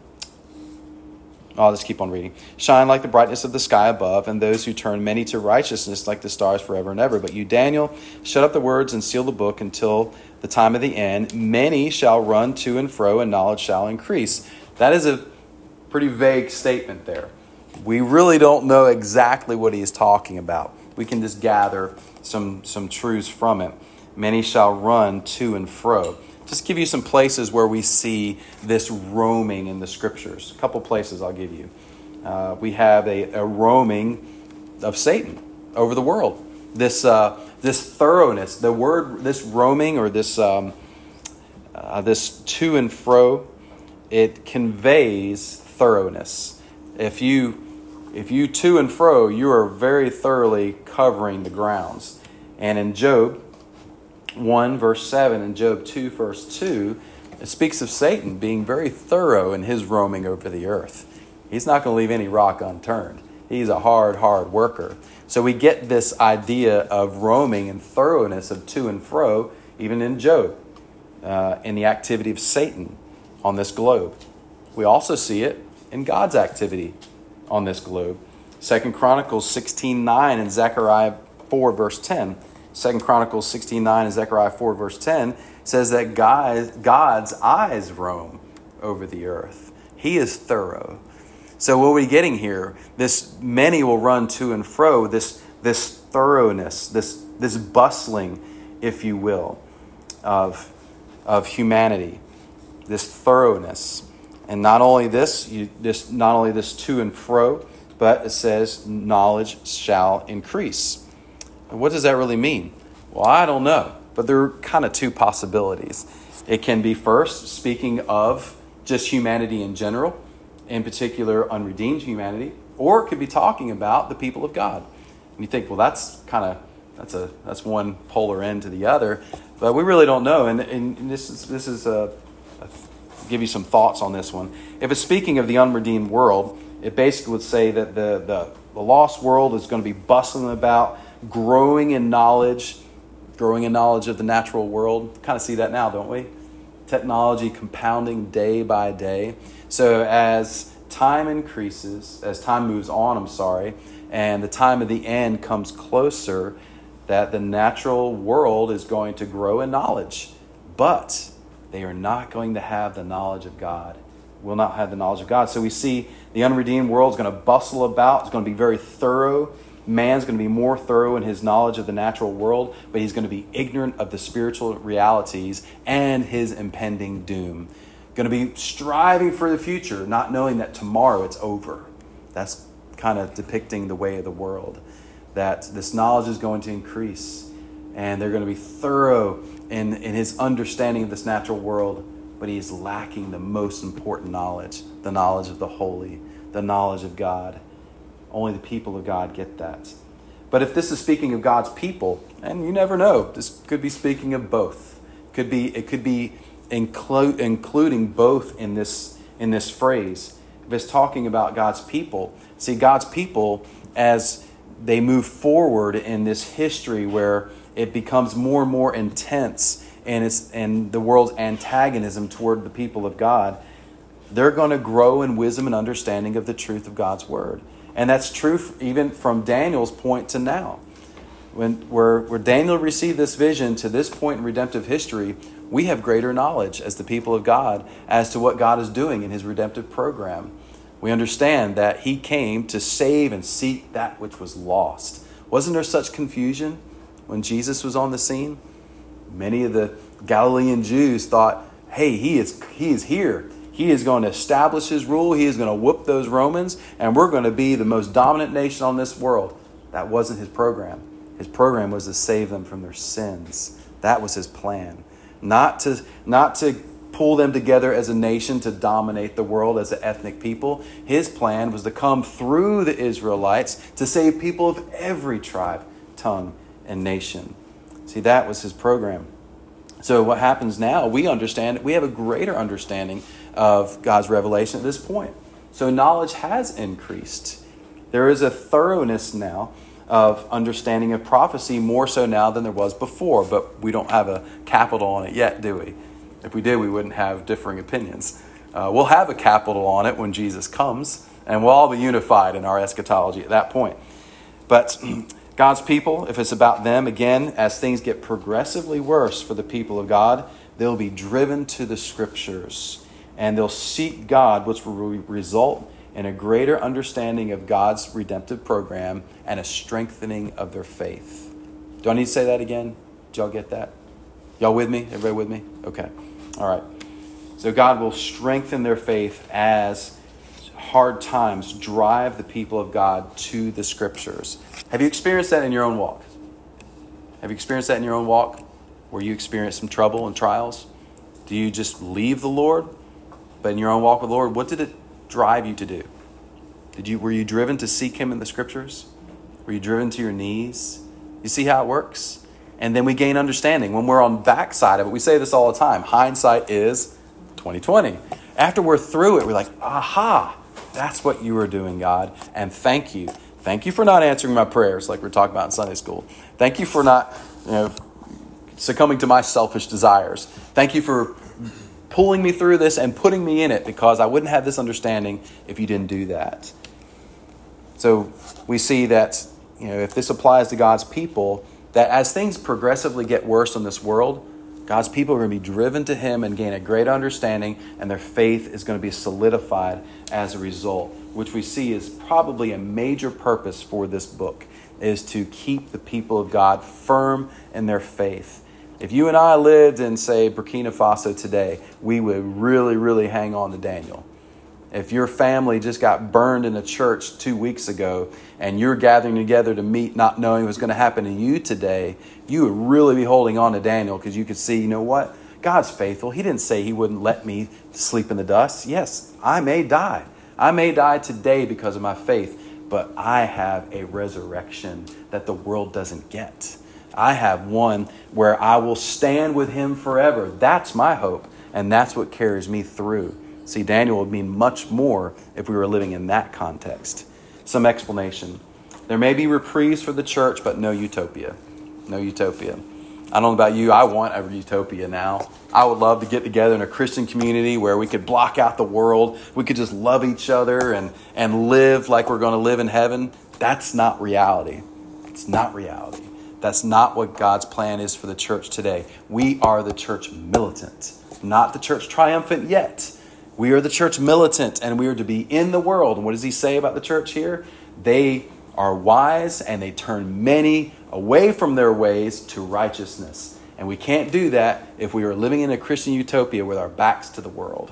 I'll just keep on reading. Shine like the brightness of the sky above, and those who turn many to righteousness like the stars forever and ever. But you, Daniel, shut up the words and seal the book until the time of the end. Many shall run to and fro, and knowledge shall increase. That is a pretty vague statement there. We really don't know exactly what he is talking about. We can just gather some, some truths from it. Many shall run to and fro. Just give you some places where we see this roaming in the scriptures. A couple places I'll give you. Uh, we have a, a roaming of Satan over the world. This uh, this thoroughness, the word, this roaming or this um, uh, this to and fro, it conveys thoroughness. If you if you to and fro, you are very thoroughly covering the grounds. And in Job one verse seven and Job two verse two, it speaks of Satan being very thorough in his roaming over the earth. He's not going to leave any rock unturned. He's a hard, hard worker. So we get this idea of roaming and thoroughness of to and fro, even in Job, uh, in the activity of Satan on this globe. We also see it in God's activity on this globe. Second Chronicles sixteen nine and Zechariah four verse ten. Second Chronicles sixteen nine and Zechariah four verse ten says that God, God's eyes roam over the earth. He is thorough. So what are we getting here? This many will run to and fro, this, this thoroughness, this, this bustling, if you will, of, of humanity, this thoroughness. And not only this, you, this, not only this to and fro, but it says knowledge shall increase. What does that really mean? Well, I don't know, but there are kind of two possibilities. It can be first speaking of just humanity in general, in particular unredeemed humanity, or it could be talking about the people of God. And you think, well, that's kind of that's a that's one polar end to the other, but we really don't know. And, and this is this is a, a give you some thoughts on this one. If it's speaking of the unredeemed world, it basically would say that the the, the lost world is going to be bustling about, growing in knowledge, growing in knowledge of the natural world. Kind of see that now, don't we? Technology compounding day by day. So as time increases, as time moves on, I'm sorry, and the time of the end comes closer, that the natural world is going to grow in knowledge. But they are not going to have the knowledge of God. Will not have the knowledge of God. So we see the unredeemed world is going to bustle about. It's going to be very thorough. Man's going to be more thorough in his knowledge of the natural world, but he's going to be ignorant of the spiritual realities and his impending doom. Going to be striving for the future, not knowing that tomorrow it's over. That's kind of depicting the way of the world, that this knowledge is going to increase, and they're going to be thorough in, in his understanding of this natural world, but he is lacking the most important knowledge, the knowledge of the holy, the knowledge of God. Only the people of God get that. But if this is speaking of God's people, and you never know, this could be speaking of both. Could be it could be inclu- including both in this in this phrase. If it's talking about God's people, see, God's people as they move forward in this history where it becomes more and more intense and it's and the world's antagonism toward the people of God, they're going to grow in wisdom and understanding of the truth of God's word. And that's true even from Daniel's point to now. When where, where Daniel received this vision to this point in redemptive history, we have greater knowledge as the people of God as to what God is doing in his redemptive program. We understand that he came to save and seek that which was lost. Wasn't there such confusion when Jesus was on the scene? Many of the Galilean Jews thought, hey, he is he is here. He is going to establish his rule. He is going to whoop those Romans, and we're going to be the most dominant nation on this world. That wasn't his program. His program was to save them from their sins. That was his plan. Not to, not to pull them together as a nation to dominate the world as an ethnic people. His plan was to come through the Israelites to save people of every tribe, tongue, and nation. See, that was his program. So what happens now, we understand, we have a greater understanding of God's revelation at this point. So knowledge has increased. There is a thoroughness now of understanding of prophecy, more so now than there was before, but we don't have a capital on it yet, do we? If we did, we wouldn't have differing opinions. Uh, we'll have a capital on it when Jesus comes, and we'll all be unified in our eschatology at that point. But God's people, if it's about them, again, as things get progressively worse for the people of God, they'll be driven to the scriptures, and they'll seek God, which will result in a greater understanding of God's redemptive program and a strengthening of their faith. Do I need to say that again? Did y'all get that? Y'all with me? Everybody with me? Okay. All right. So God will strengthen their faith as hard times drive the people of God to the scriptures. Have you experienced that in your own walk? Have you experienced that in your own walk where you experience some trouble and trials? Do you just leave the Lord? But in your own walk with the Lord, what did it drive you to do? Did you were you driven to seek him in the scriptures? Were you driven to your knees? You see how it works? And then we gain understanding. When we're on the backside of it, we say this all the time. Hindsight is twenty twenty. After we're through it, we're like, aha, that's what you were doing, God. And thank you. Thank you for not answering my prayers like we're talking about in Sunday school. Thank you for not, you know, succumbing to my selfish desires. Thank you for pulling me through this and putting me in it, because I wouldn't have this understanding if you didn't do that. So we see that, you know, if this applies to God's people, that as things progressively get worse in this world, God's people are going to be driven to him and gain a great understanding, and their faith is going to be solidified as a result, which we see is probably a major purpose for this book, is to keep the people of God firm in their faith. If you and I lived in, say, Burkina Faso today, we would really, really hang on to Daniel. If your family just got burned in a church two weeks ago and you're gathering together to meet not knowing what's going to happen to you today, you would really be holding on to Daniel, because you could see, you know what? God's faithful. He didn't say he wouldn't let me sleep in the dust. Yes, I may die. I may die today because of my faith, but I have a resurrection that the world doesn't get. I have one where I will stand with him forever. That's my hope, and that's what carries me through. See, Daniel would mean much more if we were living in that context. Some explanation. There may be reprieves for the church, but no utopia. No utopia. I don't know about you. I want a utopia now. I would love to get together in a Christian community where we could block out the world. We could just love each other and, and live like we're going to live in heaven. That's not reality. It's not reality. That's not what God's plan is for the church today. We are the church militant, not the church triumphant yet. We are the church militant, and we are to be in the world. And what does he say about the church here? They are wise, and they turn many away from their ways to righteousness. And we can't do that if we are living in a Christian utopia with our backs to the world.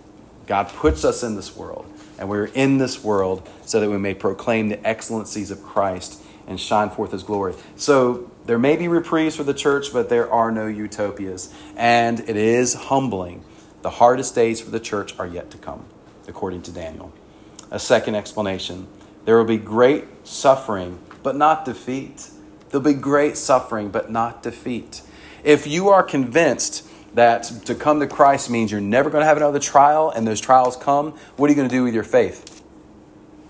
God puts us in this world, and we're in this world so that we may proclaim the excellencies of Christ and shine forth his glory. So there may be reprieves for the church, but there are no utopias. And it is humbling. The hardest days for the church are yet to come, according to Daniel. A second explanation. There will be great suffering, but not defeat. There'll be great suffering, but not defeat. If you are convinced that to come to Christ means you're never going to have another trial, and those trials come, what are you going to do with your faith?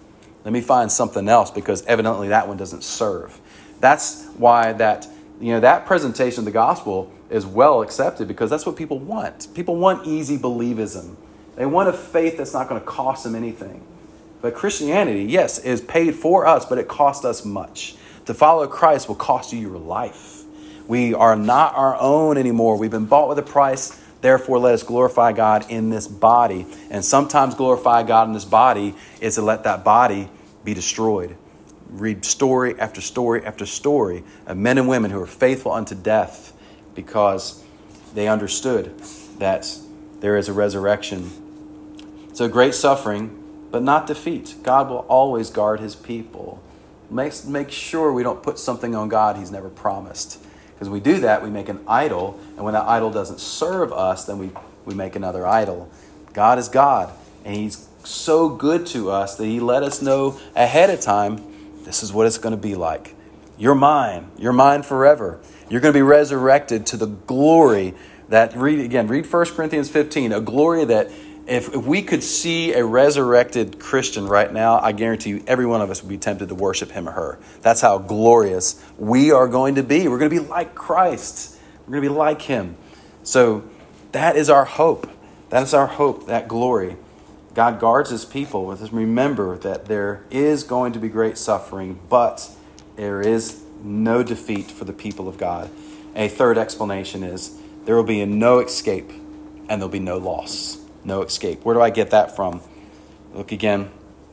Let me find something else because evidently that one doesn't serve. That's why that, you know, that presentation of the gospel is well accepted because that's what people want. People want easy believism. They want a faith that's not going to cost them anything. But Christianity, yes, is paid for us, but it costs us much. To follow Christ will cost you your life. We are not our own anymore. We've been bought with a price. Therefore, let us glorify God in this body. And sometimes glorify God in this body is to let that body be destroyed. Read story after story after story of men and women who are faithful unto death because they understood that there is a resurrection. So great suffering, but not defeat. God will always guard his people. Make, make sure we don't put something on God he's never promised. Because we do that, we make an idol. And when that idol doesn't serve us, then we, we make another idol. God is God. And he's so good to us that he let us know ahead of time, this is what it's going to be like. You're mine. You're mine forever. You're going to be resurrected to the glory that, read again, read First Corinthians fifteen, a glory that if, if we could see a resurrected Christian right now, I guarantee you every one of us would be tempted to worship him or her. That's how glorious we are going to be. We're going to be like Christ. We're going to be like him. So that is our hope. That is our hope, that glory. God guards his people. With us. Remember that there is going to be great suffering, but there is no defeat for the people of God. A third explanation is there will be no escape and there'll be no loss. No escape. Where do I get that from? Look again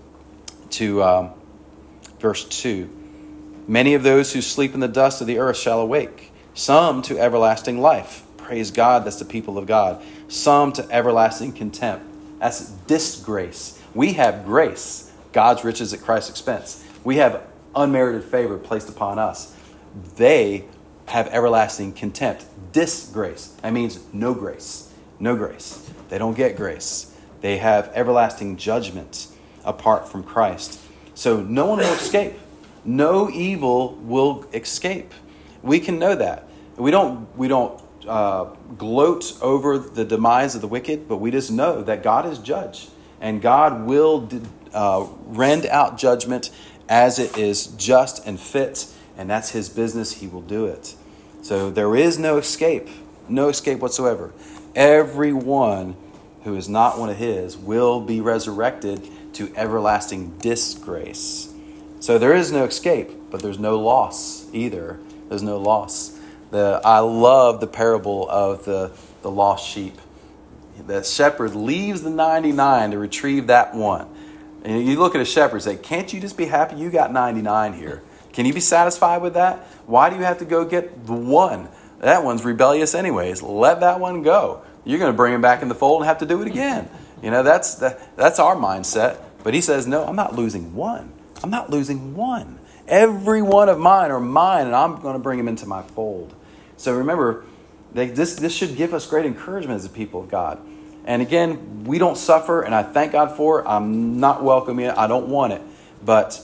to um, verse two. Many of those who sleep in the dust of the earth shall awake. Some to everlasting life. Praise God, that's the people of God. Some to everlasting contempt. That's disgrace. We have grace. God's riches at Christ's expense. We have unmerited favor placed upon us. They have everlasting contempt. Disgrace. That means no grace. No grace. They don't get grace. They have everlasting judgment apart from Christ. So no one will escape. No evil will escape. We can know that. We don't, we don't uh, gloat over the demise of the wicked, but we just know that God is judge. And God will uh, rend out judgment as it is just and fit. And that's his business. He will do it. So there is no escape. No escape whatsoever. Everyone who is not one of his will be resurrected to everlasting disgrace. So there is no escape, but there's no loss either. There's no loss. The I love the parable of the, the lost sheep. The shepherd leaves the ninety-nine to retrieve that one. And you look at a shepherd and say, can't you just be happy you got ninety-nine here? Can you be satisfied with that? Why do you have to go get the one? That one's rebellious anyways. Let that one go. You're going to bring him back in the fold and have to do it again. You know, that's that, that's our mindset. But he says, no, I'm not losing one. I'm not losing one. Every one of mine are mine, and I'm going to bring him into my fold. So remember, they, this, this should give us great encouragement as a people of God. And again, we don't suffer, and I thank God for it. I'm not welcoming it. I don't want it. But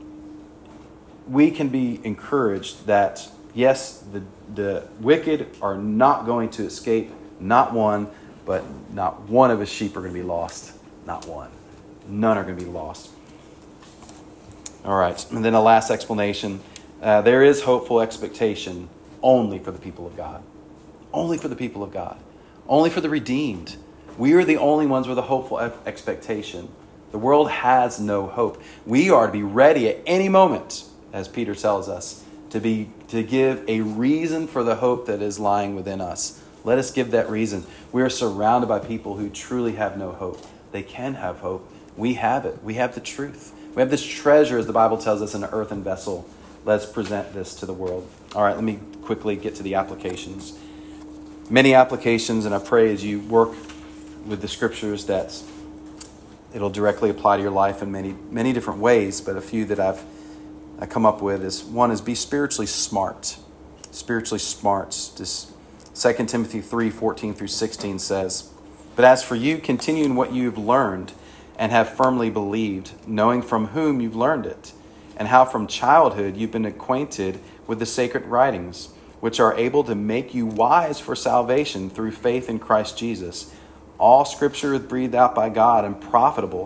we can be encouraged that, yes, the, the wicked are not going to escape. Not one, but not one of his sheep are going to be lost. Not one. None are going to be lost. All right. And then the last explanation. Uh, there is hopeful expectation only for the people of God. Only for the people of God. Only for the redeemed. We are the only ones with a hopeful expectation. The world has no hope. We are to be ready at any moment, as Peter tells us, to be to give a reason for the hope that is lying within us. Let us give that reason. We are surrounded by people who truly have no hope. They can have hope. We have it. We have the truth. We have this treasure, as the Bible tells us, in an earthen vessel. Let's present this to the world. All right, let me quickly get to the applications. Many applications, and I pray as you work with the scriptures that it'll directly apply to your life in many, many different ways. But a few that I've I come up with is, one is be spiritually smart. Spiritually smart. This Second Timothy three, fourteen through sixteen says, but as for you, continue in what you've learned and have firmly believed, knowing from whom you've learned it, and how from childhood you've been acquainted with the sacred writings, which are able to make you wise for salvation through faith in Christ Jesus. All scripture is breathed out by God and profitable for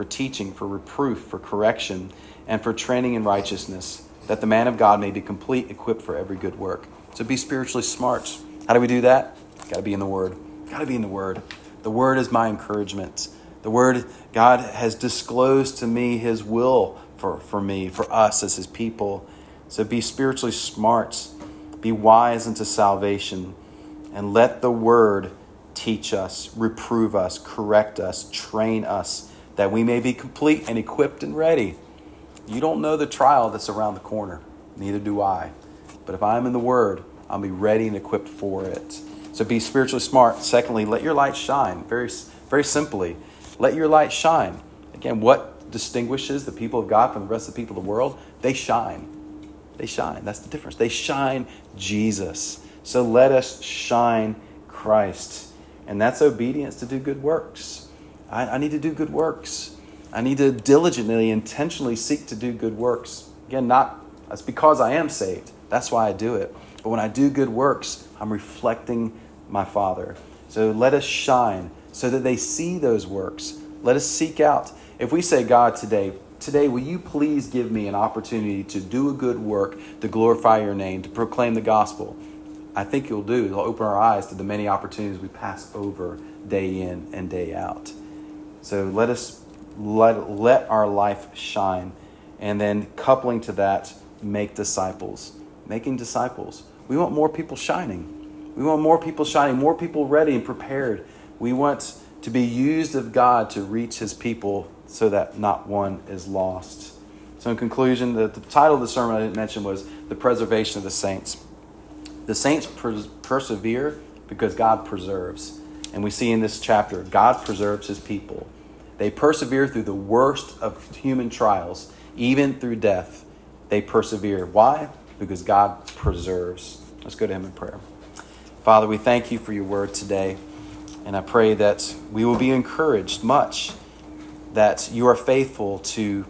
for teaching, for reproof, for correction, and for training in righteousness, that the man of God may be complete, equipped for every good work. So be spiritually smart. How do we do that? Got to be in the Word. Got to be in the Word. The Word is my encouragement. The Word, God has disclosed to me His will for, for me, for us as His people. So be spiritually smart. Be wise unto salvation. And let the Word teach us, reprove us, correct us, train us, that we may be complete and equipped and ready. You don't know the trial that's around the corner. Neither do I. But if I'm in the Word, I'll be ready and equipped for it. So be spiritually smart. Secondly, let your light shine. Very, very simply, let your light shine. Again, what distinguishes the people of God from the rest of the people of the world? They shine. They shine. That's the difference. They shine Jesus. So let us shine Christ. And that's obedience to do good works. I, I need to do good works. I need to diligently, intentionally seek to do good works. Again, not, that's because I am saved. That's why I do it. But when I do good works, I'm reflecting my Father. So let us shine so that they see those works. Let us seek out. If we say, God, today, today, will you please give me an opportunity to do a good work, to glorify your name, to proclaim the gospel? I think you'll do. It'll open our eyes to the many opportunities we pass over day in and day out. So let us let, let our life shine. And then coupling to that, make disciples. Making disciples. We want more people shining. We want more people shining, more people ready and prepared. We want to be used of God to reach His people so that not one is lost. So in conclusion, the, the title of the sermon I didn't mention was The Preservation of the Saints. The saints per- persevere because God preserves. And we see in this chapter, God preserves His people. They persevere through the worst of human trials, even through death. They persevere. Why? Because God preserves. Let's go to Him in prayer. Father, we thank you for your word today. And I pray that we will be encouraged much that you are faithful to,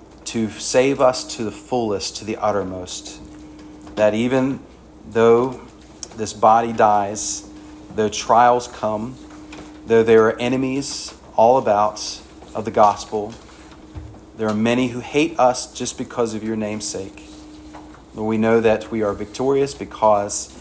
to save us to the fullest, to the uttermost. That even though this body dies, though trials come, though there are enemies all about of the gospel, there are many who hate us just because of your name's sake. But we know that we are victorious because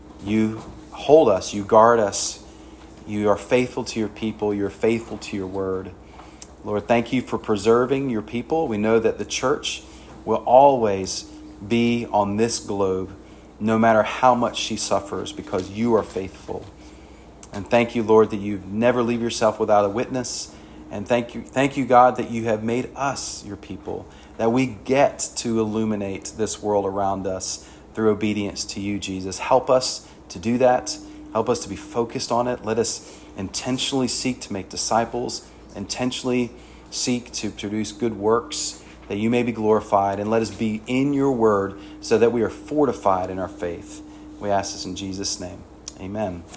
you hold us, you guard us, you are faithful to your people, you're faithful to your word. Lord, thank you for preserving your people. We know that the church will always be on this globe, no matter how much she suffers, because you are faithful. And thank you, Lord, that you never leave yourself without a witness. And thank you, thank you, God, that you have made us your people, that we get to illuminate this world around us through obedience to you, Jesus. Help us to do that. Help us to be focused on it. Let us intentionally seek to make disciples, intentionally seek to produce good works, that you may be glorified, and let us be in your word so that we are fortified in our faith. We ask this in Jesus' name. Amen.